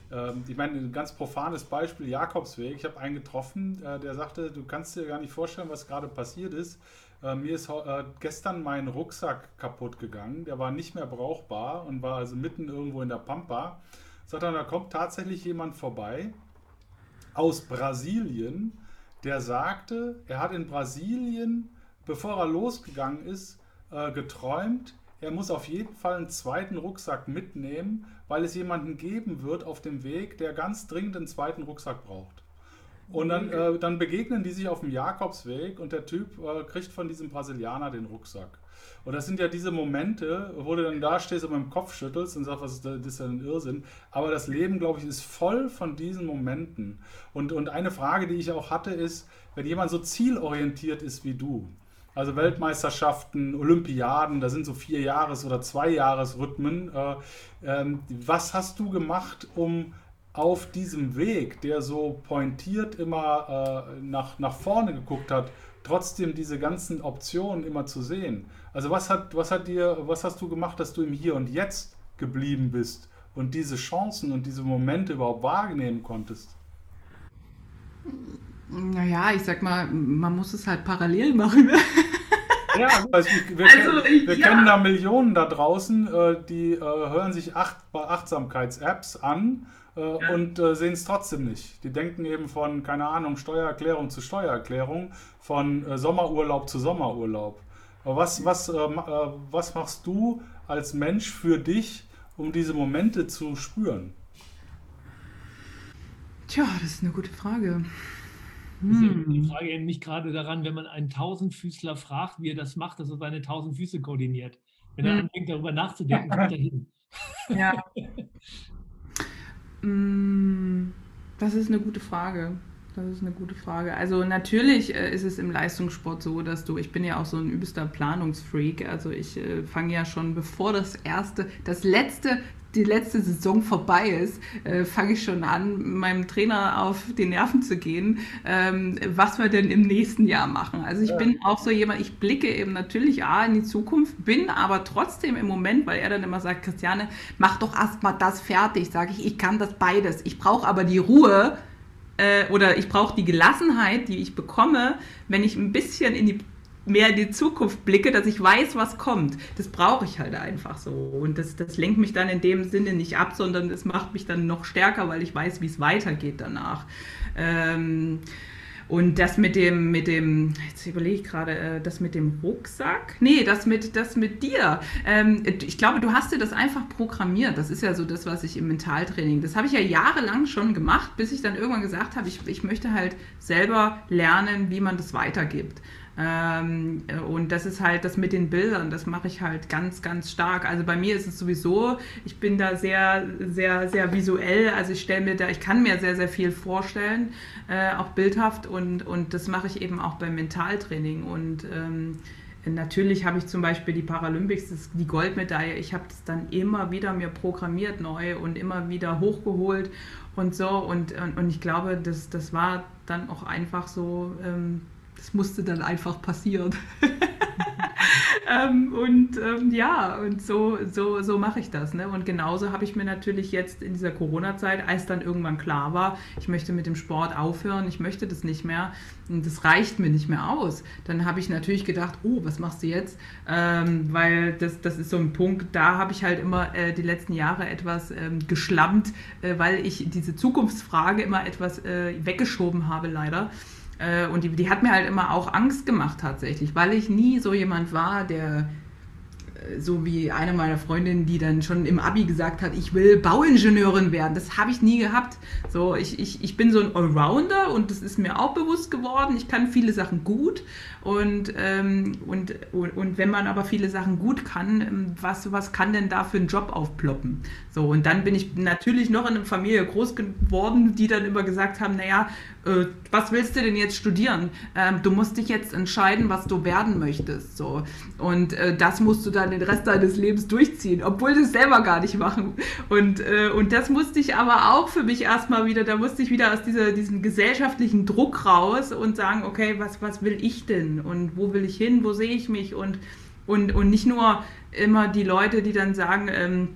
ähm, ich meine, ein ganz profanes Beispiel, Jakobsweg. Ich habe einen getroffen, äh, der sagte, du kannst dir gar nicht vorstellen, was gerade passiert ist. Äh, mir ist äh, gestern mein Rucksack kaputt gegangen, der war nicht mehr brauchbar und war also mitten irgendwo in der Pampa. Sagt er, da kommt tatsächlich jemand vorbei aus Brasilien, der sagte, er hat in Brasilien, bevor er losgegangen ist, äh, geträumt, er muss auf jeden Fall einen zweiten Rucksack mitnehmen, weil es jemanden geben wird auf dem Weg, der ganz dringend einen zweiten Rucksack braucht. Und dann, äh, dann begegnen die sich auf dem Jakobsweg und der Typ äh, kriegt von diesem Brasilianer den Rucksack. Und das sind ja diese Momente, wo du dann da stehst und mit dem Kopf schüttelst und sagst, was ist das, das ist ja ein Irrsinn. Aber das Leben, glaube ich, ist voll von diesen Momenten. Und, und eine Frage, die ich auch hatte, ist, wenn jemand so zielorientiert ist wie du, also Weltmeisterschaften, Olympiaden, da sind so vier Jahres- oder zwei Jahresrhythmen. Äh, ähm, was hast du gemacht, um auf diesem Weg, der so pointiert immer äh, nach, nach vorne geguckt hat, trotzdem diese ganzen Optionen immer zu sehen? Also was hat, was hat dir, was hast du gemacht, dass du im Hier und Jetzt geblieben bist und diese Chancen und diese Momente überhaupt wahrnehmen konntest? Naja, ich sag mal, man muss es halt parallel machen. Ja, also wir, Also, wir ja. kennen da Millionen da draußen, äh, die äh, hören sich Acht, Achtsamkeits-Apps an äh, Ja. und äh, sehen es trotzdem nicht. Die denken eben von, keine Ahnung, Steuererklärung zu Steuererklärung, von äh, Sommerurlaub zu Sommerurlaub. Aber was, was, äh, ma- äh, was machst du als Mensch für dich, um diese Momente zu spüren? Tja, das ist eine gute Frage. Das ist ja die Frage eben nicht gerade daran, wenn man einen Tausendfüßler fragt, wie er das macht, dass er seine tausend Füße koordiniert. Wenn er Hm. anfängt, darüber nachzudenken, kommt er hin. Ja. Mm, Das ist eine gute Frage. Das ist eine gute Frage. Also natürlich äh, ist es im Leistungssport so, dass du, ich bin ja auch so ein übelster Planungsfreak, also ich äh, fange ja schon, bevor das erste, das letzte, die letzte Saison vorbei ist, äh, fange ich schon an, meinem Trainer auf die Nerven zu gehen, ähm, was wir denn im nächsten Jahr machen. Also ich Ja. bin auch so jemand, ich blicke eben natürlich A in die Zukunft, bin aber trotzdem im Moment, weil er dann immer sagt, Christiane, mach doch erstmal das fertig, sage ich, ich kann das beides. Ich brauche aber die Ruhe, äh, oder ich brauche die Gelassenheit, die ich bekomme, wenn ich ein bisschen in die, mehr in die Zukunft blicke, dass ich weiß, was kommt. Das brauche ich halt einfach so. Und das, das lenkt mich dann in dem Sinne nicht ab, sondern es macht mich dann noch stärker, weil ich weiß, wie es weitergeht danach. Ähm, Und das mit dem, mit dem, jetzt überlege ich gerade, äh, das mit dem Rucksack? Nee, das mit, das mit dir. Ähm, ich glaube, du hast dir das einfach programmiert. Das ist ja so das, was ich im Mentaltraining, das habe ich ja jahrelang schon gemacht, bis ich dann irgendwann gesagt habe, ich, ich möchte halt selber lernen, wie man das weitergibt. Ähm, und das ist halt das mit den Bildern, das mache ich halt ganz, ganz stark. Also bei mir ist es sowieso, ich bin da sehr, sehr, sehr visuell, also ich stelle mir da, ich kann mir sehr, sehr viel vorstellen, äh, auch bildhaft und, und das mache ich eben auch beim Mentaltraining und ähm, natürlich habe ich zum Beispiel die Paralympics, das, die Goldmedaille, ich habe das dann immer wieder mir programmiert neu und immer wieder hochgeholt und so und, und, und ich glaube, das, das war dann auch einfach so, ähm, das musste dann einfach passieren. ähm, und ähm, ja, und so, so, so mache ich das. Ne? Und genauso habe ich mir natürlich jetzt in dieser Corona-Zeit, als dann irgendwann klar war, ich möchte mit dem Sport aufhören, ich möchte das nicht mehr und das reicht mir nicht mehr aus. Dann habe ich natürlich gedacht, oh, was machst du jetzt? Ähm, weil das, das ist so ein Punkt, da habe ich halt immer äh, die letzten Jahre etwas ähm, geschlammt, äh, weil ich diese Zukunftsfrage immer etwas äh, weggeschoben habe, leider. Und die, die hat mir halt immer auch Angst gemacht tatsächlich, weil ich nie so jemand war, der so wie eine meiner Freundinnen, die dann schon im Abi gesagt hat, ich will Bauingenieurin werden. Das habe ich nie gehabt. So, ich, ich, ich bin so ein Allrounder und das ist mir auch bewusst geworden. Ich kann viele Sachen gut und, ähm, und, und, und wenn man aber viele Sachen gut kann, was, was kann denn da für ein Job aufploppen? So, und dann bin ich natürlich noch in einer Familie groß geworden, die dann immer gesagt haben, naja, äh, was willst du denn jetzt studieren? Ähm, du musst dich jetzt entscheiden, was du werden möchtest. So. Und äh, das musst du dann den Rest deines Lebens durchziehen, obwohl du es selber gar nicht machen. Und, äh, und das musste ich aber auch für mich erstmal wieder, da musste ich wieder aus dieser, diesem gesellschaftlichen Druck raus und sagen, okay, was, was will ich denn? Und wo will ich hin? Wo sehe ich mich? Und, und, und nicht nur immer die Leute, die dann sagen, ähm,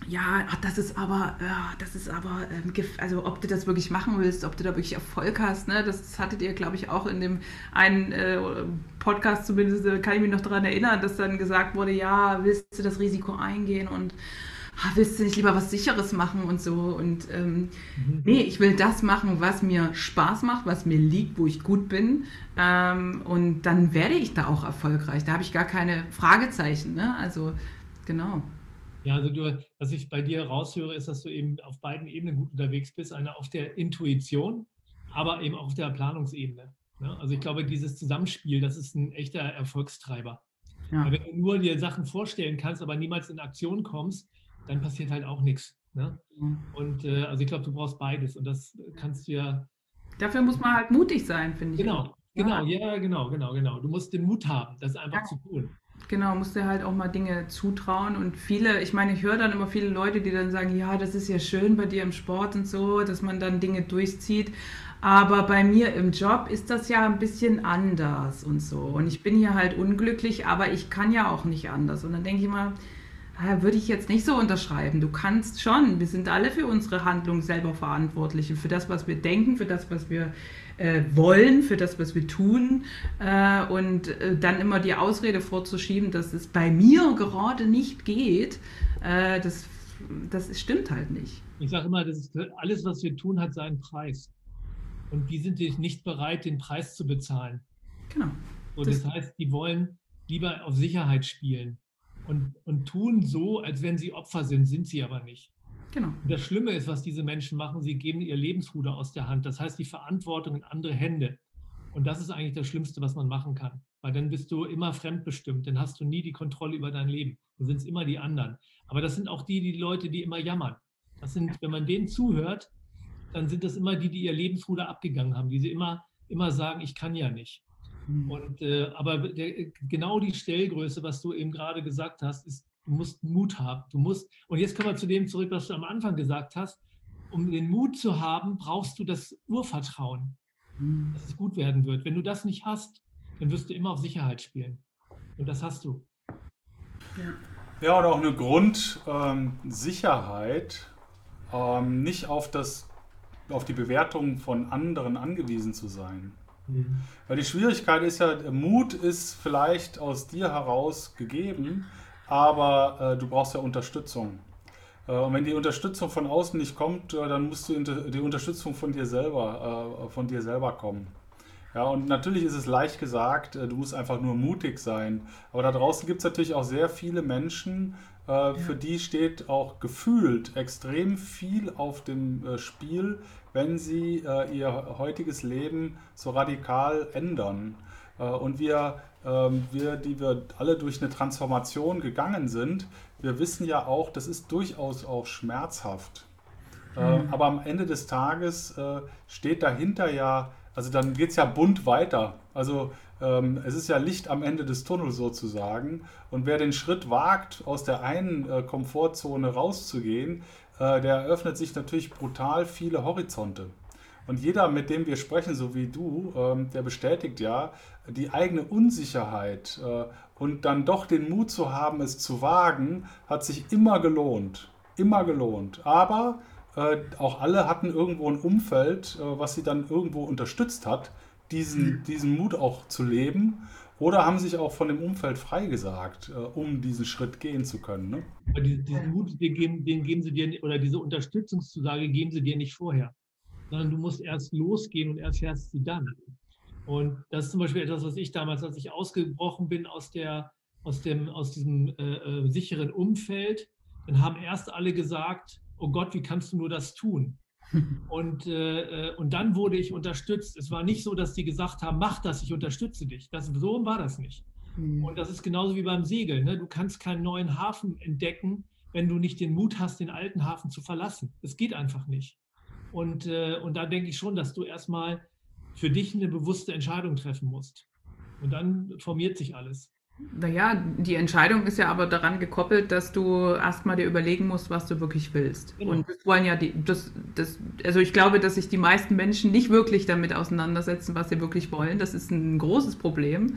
ja, ach, das ist aber, ja, das ist aber, ähm, also ob du das wirklich machen willst, ob du da wirklich Erfolg hast, ne? Das hattet ihr, glaube ich, auch in dem einen äh, Podcast zumindest, äh, kann ich mich noch daran erinnern, dass dann gesagt wurde, ja, willst du das Risiko eingehen und ach, willst du nicht lieber was Sicheres machen und so und ähm, mhm. nee, ich will das machen, was mir Spaß macht, was mir liegt, wo ich gut bin ähm, und dann werde ich da auch erfolgreich, da habe ich gar keine Fragezeichen, ne? Also genau. Ja, also du, was ich bei dir raushöre, ist, dass du eben auf beiden Ebenen gut unterwegs bist. Eine auf der Intuition, aber eben auf der Planungsebene. Ne? Also ich glaube, dieses Zusammenspiel, das ist ein echter Erfolgstreiber. Ja. Weil wenn du nur dir Sachen vorstellen kannst, aber niemals in Aktion kommst, dann passiert halt auch nichts. Ne? Mhm. Und äh, also ich glaube, du brauchst beides und das kannst du ja... Dafür muss man halt mutig sein, finde ich. Genau, genau, ja. ja, genau, genau, genau. Du musst den Mut haben, das einfach ja. zu tun. Genau, musst dir halt auch mal Dinge zutrauen und viele, ich meine, ich höre dann immer viele Leute, die dann sagen, ja, das ist ja schön bei dir im Sport und so, dass man dann Dinge durchzieht, aber bei mir im Job ist das ja ein bisschen anders und so und ich bin hier halt unglücklich, aber ich kann ja auch nicht anders und dann denke ich mal, würde ich jetzt nicht so unterschreiben. Du kannst schon. Wir sind alle für unsere Handlung selber verantwortlich. Für das, was wir denken, für das, was wir äh, wollen, für das, was wir tun. Äh, und äh, dann immer die Ausrede vorzuschieben, dass es bei mir gerade nicht geht, äh, das, das stimmt halt nicht. Ich sage immer, das ist, alles, was wir tun, hat seinen Preis. Und die sind nicht bereit, den Preis zu bezahlen. Genau. Und das, das heißt, die wollen lieber auf Sicherheit spielen. Und, und tun so, als wenn sie Opfer sind, sind sie aber nicht. Genau. Und das Schlimme ist, was diese Menschen machen, sie geben ihr Lebensruder aus der Hand. Das heißt, die Verantwortung in andere Hände. Und das ist eigentlich das Schlimmste, was man machen kann. Weil dann bist du immer fremdbestimmt, dann hast du nie die Kontrolle über dein Leben. Dann sind es immer die anderen. Aber das sind auch die, die Leute, die immer jammern. Das sind, wenn man denen zuhört, dann sind das immer die, die ihr Lebensruder abgegangen haben, die sie immer, immer sagen, ich kann ja nicht. Und, äh, aber der, genau die Stellgröße, was du eben gerade gesagt hast, ist, du musst Mut haben. Du musst, und jetzt kommen wir zu dem zurück, was du am Anfang gesagt hast. Um den Mut zu haben, brauchst du das Urvertrauen, dass es gut werden wird. Wenn du das nicht hast, dann wirst du immer auf Sicherheit spielen. Und das hast du. Ja, ja und auch eine Grundsicherheit, ähm, ähm, nicht auf, das, auf die Bewertung von anderen angewiesen zu sein. Mhm. Weil die Schwierigkeit ist ja, Mut ist vielleicht aus dir heraus gegeben, aber äh, du brauchst ja Unterstützung. Äh, und wenn die Unterstützung von außen nicht kommt, äh, dann musst du inter- die Unterstützung von dir selber, äh, von dir selber kommen. Ja, und natürlich ist es leicht gesagt, äh, du musst einfach nur mutig sein. Aber da draußen gibt es natürlich auch sehr viele Menschen, äh, ja. für die steht auch gefühlt extrem viel auf dem äh, Spiel, wenn sie äh, ihr heutiges Leben so radikal ändern. Äh, und wir, äh, wir, die wir alle durch eine Transformation gegangen sind, wir wissen ja auch, das ist durchaus auch schmerzhaft. Mhm. Äh, aber am Ende des Tages äh, steht dahinter ja, also dann geht es ja bunt weiter. Also ähm, es ist ja Licht am Ende des Tunnels sozusagen. Und wer den Schritt wagt, aus der einen äh, Komfortzone rauszugehen, der eröffnet sich natürlich brutal viele Horizonte. Und jeder, mit dem wir sprechen, so wie du, der bestätigt ja, die eigene Unsicherheit und dann doch den Mut zu haben, es zu wagen, hat sich immer gelohnt. Immer gelohnt. Aber auch alle hatten irgendwo ein Umfeld, was sie dann irgendwo unterstützt hat, diesen, diesen Mut auch zu leben. Oder haben sich auch von dem Umfeld freigesagt, äh, um diesen Schritt gehen zu können. Ne? Aber diesen, diesen Mut, den geben, den geben sie dir, oder diese Unterstützungszusage geben sie dir nicht vorher, sondern du musst erst losgehen und erfährst sie dann. Und das ist zum Beispiel etwas, was ich damals, als ich ausgebrochen bin aus, der, aus, dem, aus diesem äh, äh, sicheren Umfeld, dann haben erst alle gesagt, oh Gott, wie kannst du nur das tun? Und, äh, und dann wurde ich unterstützt. Es war nicht so, dass die gesagt haben, mach das, ich unterstütze dich. Das, so war das nicht. Mhm. Und das ist genauso wie beim Segeln. Ne? Du kannst keinen neuen Hafen entdecken, wenn du nicht den Mut hast, den alten Hafen zu verlassen. Es geht einfach nicht. Und, äh, und da denke ich schon, dass du erstmal für dich eine bewusste Entscheidung treffen musst. Und dann formiert sich alles. Naja, die Entscheidung ist ja aber daran gekoppelt, dass du erstmal dir überlegen musst, was du wirklich willst. Genau. Und das wollen ja die, das, das, also ich glaube, dass sich die meisten Menschen nicht wirklich damit auseinandersetzen, was sie wirklich wollen. Das ist ein großes Problem.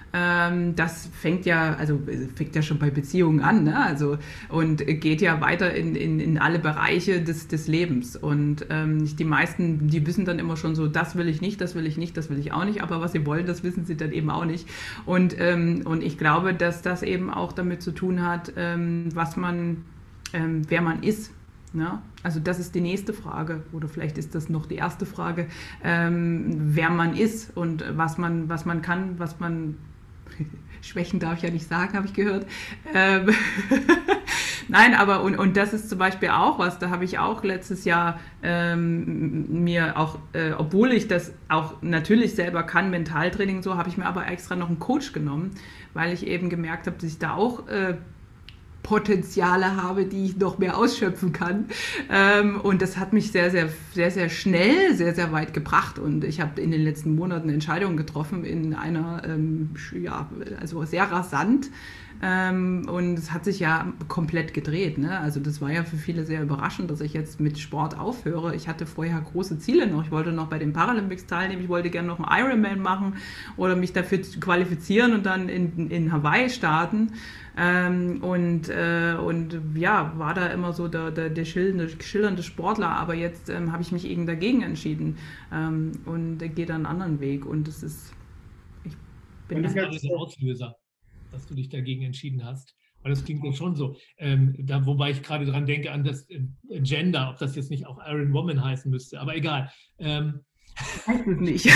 Ähm, das fängt ja, also fängt ja schon bei Beziehungen an, ne? Also, und geht ja weiter in, in, in alle Bereiche des, des Lebens. Und ähm, die meisten, die wissen dann immer schon so, das will ich nicht, das will ich nicht, das will ich auch nicht, aber was sie wollen, das wissen sie dann eben auch nicht. Und, ähm, und ich glaube, dass das eben auch damit zu tun hat, ähm, was man, ähm, wer man ist. Ja, also das ist die nächste Frage, oder vielleicht ist das noch die erste Frage, ähm, wer man ist und was man, was man kann, was man, Schwächen darf ich ja nicht sagen, habe ich gehört. Ähm Nein, aber und, und das ist zum Beispiel auch was, da habe ich auch letztes Jahr ähm, mir auch, äh, obwohl ich das auch natürlich selber kann, Mentaltraining so, habe ich mir aber extra noch einen Coach genommen, weil ich eben gemerkt habe, dass ich da auch äh, Potenziale habe, die ich noch mehr ausschöpfen kann. Ähm, und das hat mich sehr, sehr, sehr, sehr schnell, sehr, sehr weit gebracht. Und ich habe in den letzten Monaten Entscheidungen getroffen in einer, ähm, ja, also sehr rasant. Ähm, und es hat sich ja komplett gedreht, ne? Also das war ja für viele sehr überraschend, dass ich jetzt mit Sport aufhöre. Ich hatte vorher große Ziele noch. Ich wollte noch bei den Paralympics teilnehmen. Ich wollte gerne noch einen Ironman machen oder mich dafür qualifizieren und dann in, in Hawaii starten. Ähm, und, äh, und ja, war da immer so der, der, der schillernde, schillernde Sportler. Aber jetzt ähm, habe ich mich eben dagegen entschieden ähm, und gehe da einen anderen Weg. Und das ist, ich bin... Und das war der Auslöser, dass du dich dagegen entschieden hast. Weil das klingt ja schon so. Ähm, da, wobei ich gerade dran denke an das äh, Gender, ob das jetzt nicht auch Iron Woman heißen müsste. Aber egal. Ähm. Ich weiß es nicht.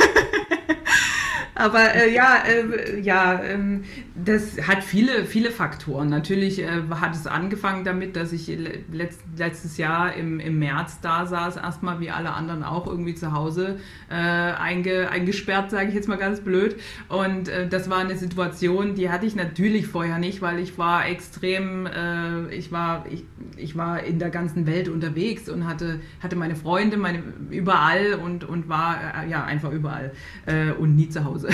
Aber äh, ja, äh, ja ähm, das hat viele, viele Faktoren. Natürlich äh, hat es angefangen damit, dass ich letzt, letztes Jahr im, im März da saß, erstmal wie alle anderen auch irgendwie zu Hause äh, einge, eingesperrt, sage ich jetzt mal ganz blöd. Und äh, das war eine Situation, die hatte ich natürlich vorher nicht, weil ich war extrem, äh, ich, war, ich, ich war in der ganzen Welt unterwegs und hatte, hatte meine Freunde meine, überall und, und war äh, ja einfach überall äh, und nie zu Hause.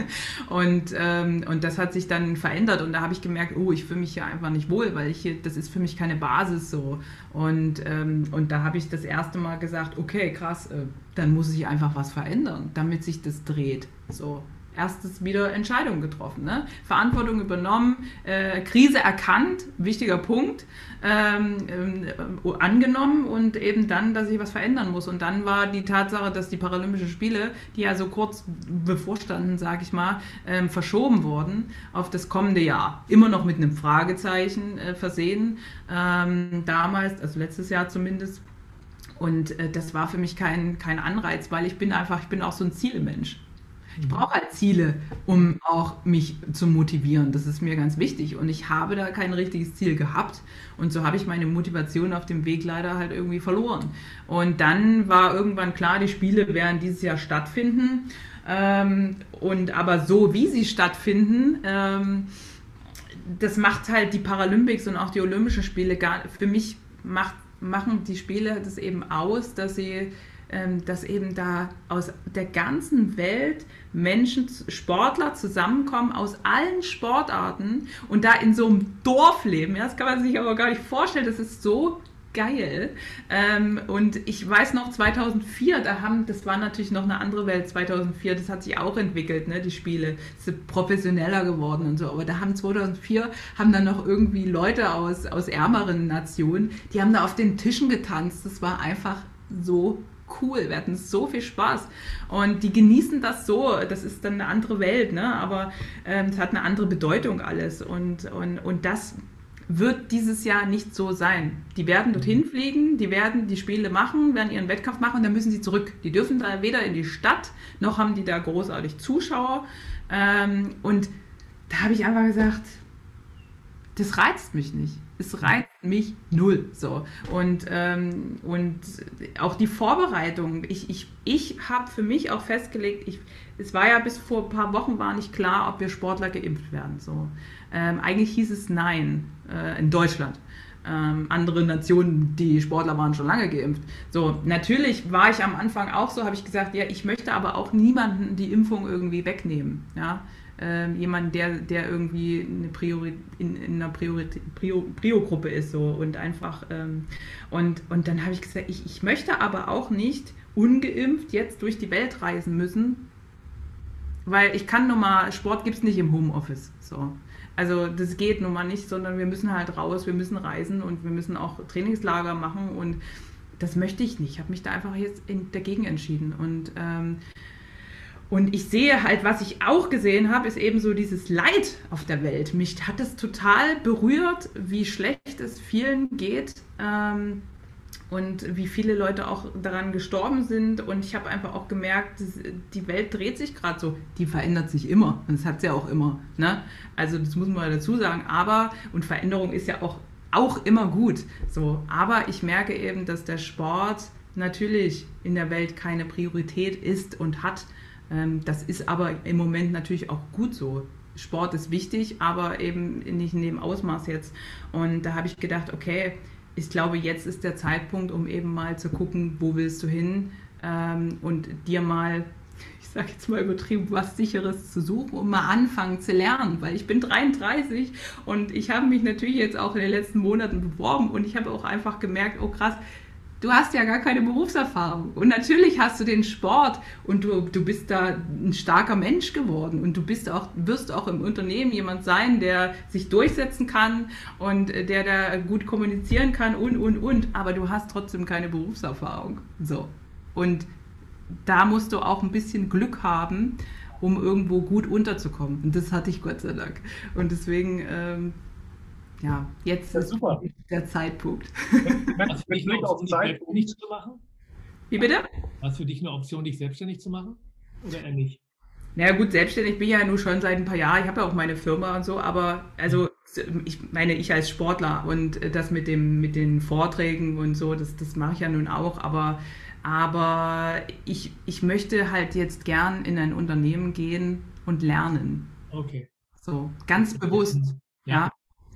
und, ähm, und das hat sich dann verändert und da habe ich gemerkt, oh, ich fühle mich hier einfach nicht wohl, weil ich hier, das ist für mich keine Basis so. Und, ähm, und da habe ich das erste Mal gesagt, okay, krass, äh, dann muss ich einfach was verändern, damit sich das dreht. So. Erstes wieder Entscheidungen getroffen, ne? Verantwortung übernommen, äh, Krise erkannt, wichtiger Punkt, ähm, äh, angenommen und eben dann, dass ich was verändern muss. Und dann war die Tatsache, dass die Paralympischen Spiele, die ja so kurz bevorstanden, sage ich mal, ähm, verschoben wurden auf das kommende Jahr. Immer noch mit einem Fragezeichen äh, versehen, ähm, damals, also letztes Jahr zumindest. Und äh, das war für mich kein, kein Anreiz, weil ich bin einfach, ich bin auch so ein Zielemensch. Ich brauche halt Ziele, um auch mich zu motivieren. Das ist mir ganz wichtig. Und ich habe da kein richtiges Ziel gehabt. Und so habe ich meine Motivation auf dem Weg leider halt irgendwie verloren. Und dann war irgendwann klar, die Spiele werden dieses Jahr stattfinden. Ähm, und aber so, wie sie stattfinden, ähm, das macht halt die Paralympics und auch die Olympischen Spiele gar, für mich macht, machen die Spiele das eben aus, dass sie dass eben da aus der ganzen Welt Menschen, Sportler zusammenkommen aus allen Sportarten und da in so einem Dorf leben. Ja, das kann man sich aber gar nicht vorstellen, das ist so geil. Und ich weiß noch, zweitausendvier, da haben, das war natürlich noch eine andere Welt, zweitausendvier, das hat sich auch entwickelt, ne, die Spiele, sind professioneller geworden und so, aber da haben zweitausendvier, haben dann noch irgendwie Leute aus, aus ärmeren Nationen, die haben da auf den Tischen getanzt, das war einfach so cool, wir hatten so viel Spaß und die genießen das so, das ist dann eine andere Welt, ne? Aber ähm, es hat eine andere Bedeutung alles und, und, und das wird dieses Jahr nicht so sein. Die werden dorthin fliegen, die werden die Spiele machen, werden ihren Wettkampf machen und dann müssen sie zurück. Die dürfen da weder in die Stadt, noch haben die da großartig Zuschauer ähm, und da habe ich einfach gesagt, das reizt mich nicht. Es reizt mich null. So. Und, ähm, und auch die Vorbereitung. Ich, ich, ich habe für mich auch festgelegt, ich, es war ja bis vor ein paar Wochen war nicht klar, ob wir Sportler geimpft werden. So. Ähm, eigentlich hieß es nein äh, in Deutschland. Ähm, andere Nationen, die Sportler waren schon lange geimpft. So, natürlich war ich am Anfang auch so, habe ich gesagt, ja, ich möchte aber auch niemanden die Impfung irgendwie wegnehmen. Ja. Ähm, jemand, der, der irgendwie eine Priori, in, in einer Prio-Gruppe ist so und einfach ähm, und, und dann habe ich gesagt, ich, ich möchte aber auch nicht ungeimpft jetzt durch die Welt reisen müssen weil ich kann nun mal, Sport gibt es nicht im Homeoffice. So. Also das geht nun mal nicht, sondern wir müssen halt raus, wir müssen reisen und wir müssen auch Trainingslager machen und das möchte ich nicht. Ich habe mich da einfach jetzt in, dagegen entschieden. Und, ähm, und ich sehe halt, was ich auch gesehen habe, ist eben so dieses Leid auf der Welt. Mich hat es total berührt, wie schlecht es vielen geht. Ähm, und wie viele Leute auch daran gestorben sind. Und ich habe einfach auch gemerkt, die Welt dreht sich gerade so. Die verändert sich immer. Und das hat sie ja auch immer. Ne? Also das muss man dazu sagen. Aber, und Veränderung ist ja auch, auch immer gut. So. Aber ich merke eben, dass der Sport natürlich in der Welt keine Priorität ist und hat. Das ist aber im Moment natürlich auch gut so. Sport ist wichtig, aber eben nicht in dem Ausmaß jetzt. Und da habe ich gedacht, okay, ich glaube, jetzt ist der Zeitpunkt, um eben mal zu gucken, wo willst du hin ähm, und dir mal, ich sage jetzt mal übertrieben, was Sicheres zu suchen und mal anfangen zu lernen, weil ich bin dreiunddreißig und ich habe mich natürlich jetzt auch in den letzten Monaten beworben und ich habe auch einfach gemerkt, oh krass, du hast ja gar keine Berufserfahrung und natürlich hast du den Sport und du, du bist da ein starker Mensch geworden und du bist auch, wirst auch im Unternehmen jemand sein, der sich durchsetzen kann und der da gut kommunizieren kann und, und, und, aber du hast trotzdem keine Berufserfahrung. So. Und da musst du auch ein bisschen Glück haben, um irgendwo gut unterzukommen. Und das hatte ich Gott sei Dank. Und deswegen... Ähm, Ja, jetzt ja, ist super. Der Zeitpunkt. Was für dich eine Option, dich selbstständig zu machen? Wie bitte? Was für dich eine Option, dich selbstständig zu machen? Oder eher nicht? Naja gut, selbstständig bin ich ja nur schon seit ein paar Jahren. Ich habe ja auch meine Firma und so, aber also ich meine, ich als Sportler und das mit dem mit den Vorträgen und so, das, das mache ich ja nun auch, aber, aber ich, ich möchte halt jetzt gern in ein Unternehmen gehen und lernen. Okay. So, ganz bewusst. Ja. ja.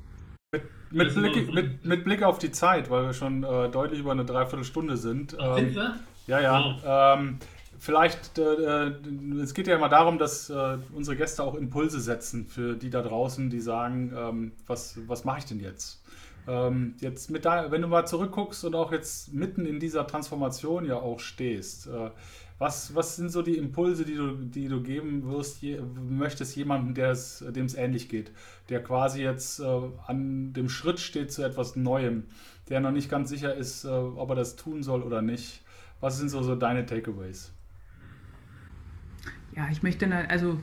Mit Blick, mit, mit Blick auf die Zeit, weil wir schon äh, deutlich über eine Dreiviertelstunde sind. Ach, sind wir? Ja, ja. Wow. Ähm, vielleicht, äh, es geht ja immer darum, dass äh, unsere Gäste auch Impulse setzen für die da draußen, die sagen, ähm, was, was mache ich denn jetzt? Ähm, jetzt mit da, wenn du mal zurückguckst und auch jetzt mitten in dieser Transformation ja auch stehst, äh, was, was sind so die Impulse, die du, die du geben wirst, je, möchtest jemandem, dem es ähnlich geht, der quasi jetzt äh, an dem Schritt steht zu etwas Neuem, der noch nicht ganz sicher ist, äh, ob er das tun soll oder nicht. Was sind so, so deine Takeaways? Ja, ich möchte, also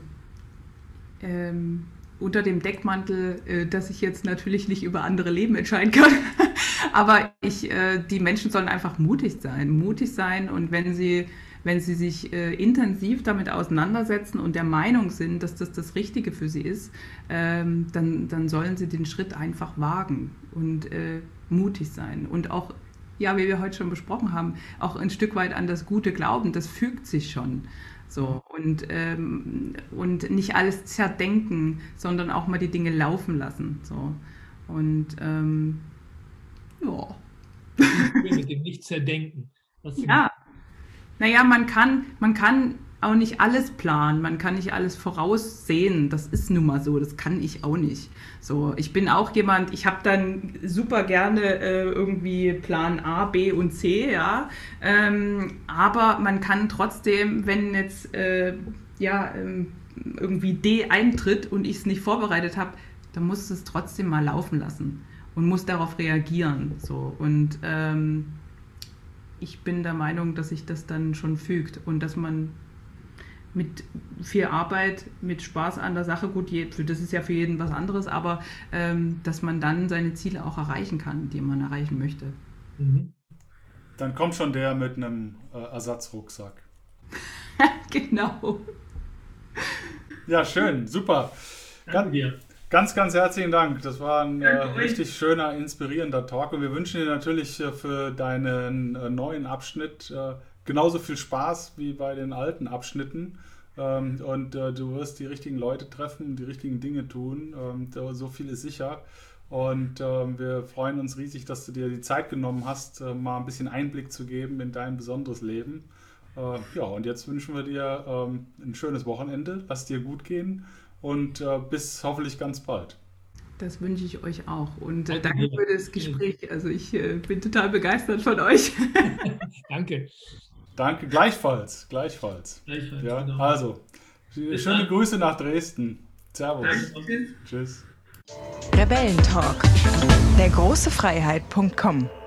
ähm, unter dem Deckmantel, äh, dass ich jetzt natürlich nicht über andere Leben entscheiden kann, aber ich, äh, die Menschen sollen einfach mutig sein, mutig sein und wenn sie Wenn sie sich äh, intensiv damit auseinandersetzen und der Meinung sind, dass das das Richtige für sie ist, ähm, dann, dann sollen sie den Schritt einfach wagen und äh, mutig sein. Und auch, ja, wie wir heute schon besprochen haben, auch ein Stück weit an das Gute glauben, das fügt sich schon. So, und, ähm, und nicht alles zerdenken, sondern auch mal die Dinge laufen lassen. So. Und ähm, ja. Mit dem nicht zerdenken. Ja. Naja, man kann, man kann auch nicht alles planen, man kann nicht alles voraussehen, das ist nun mal so, das kann ich auch nicht. So, ich bin auch jemand, ich habe dann super gerne äh, irgendwie Plan A, B und C, ja, ähm, aber man kann trotzdem, wenn jetzt äh, ja, ähm, irgendwie D eintritt und ich es nicht vorbereitet habe, dann muss es trotzdem mal laufen lassen und muss darauf reagieren. So, und ähm, ich bin der Meinung, dass sich das dann schon fügt und dass man mit viel Arbeit, mit Spaß an der Sache, gut, das ist ja für jeden was anderes, aber ähm, dass man dann seine Ziele auch erreichen kann, die man erreichen möchte. Mhm. Dann kommt schon der mit einem äh, Ersatzrucksack. Genau. Ja, schön, super. Danke dir. Ganz, ganz herzlichen Dank. Das war ein äh, richtig schöner, inspirierender Talk und wir wünschen dir natürlich äh, für deinen äh, neuen Abschnitt äh, genauso viel Spaß wie bei den alten Abschnitten ähm, und äh, du wirst die richtigen Leute treffen, die richtigen Dinge tun. Ähm, so viel ist sicher und äh, wir freuen uns riesig, dass du dir die Zeit genommen hast, äh, mal ein bisschen Einblick zu geben in dein besonderes Leben. Äh, ja, und jetzt wünschen wir dir äh, ein schönes Wochenende. Lass dir gut gehen. Und äh, bis hoffentlich ganz bald. Das wünsche ich euch auch. Und äh, danke für das Gespräch. Also ich äh, bin total begeistert von euch. Danke. Danke, gleichfalls. Gleichfalls. Gleichfalls ja, genau. Also, Schöne Grüße nach Dresden. Servus. Danke. Tschüss. Rebellentalk. Der große Freiheit Punkt com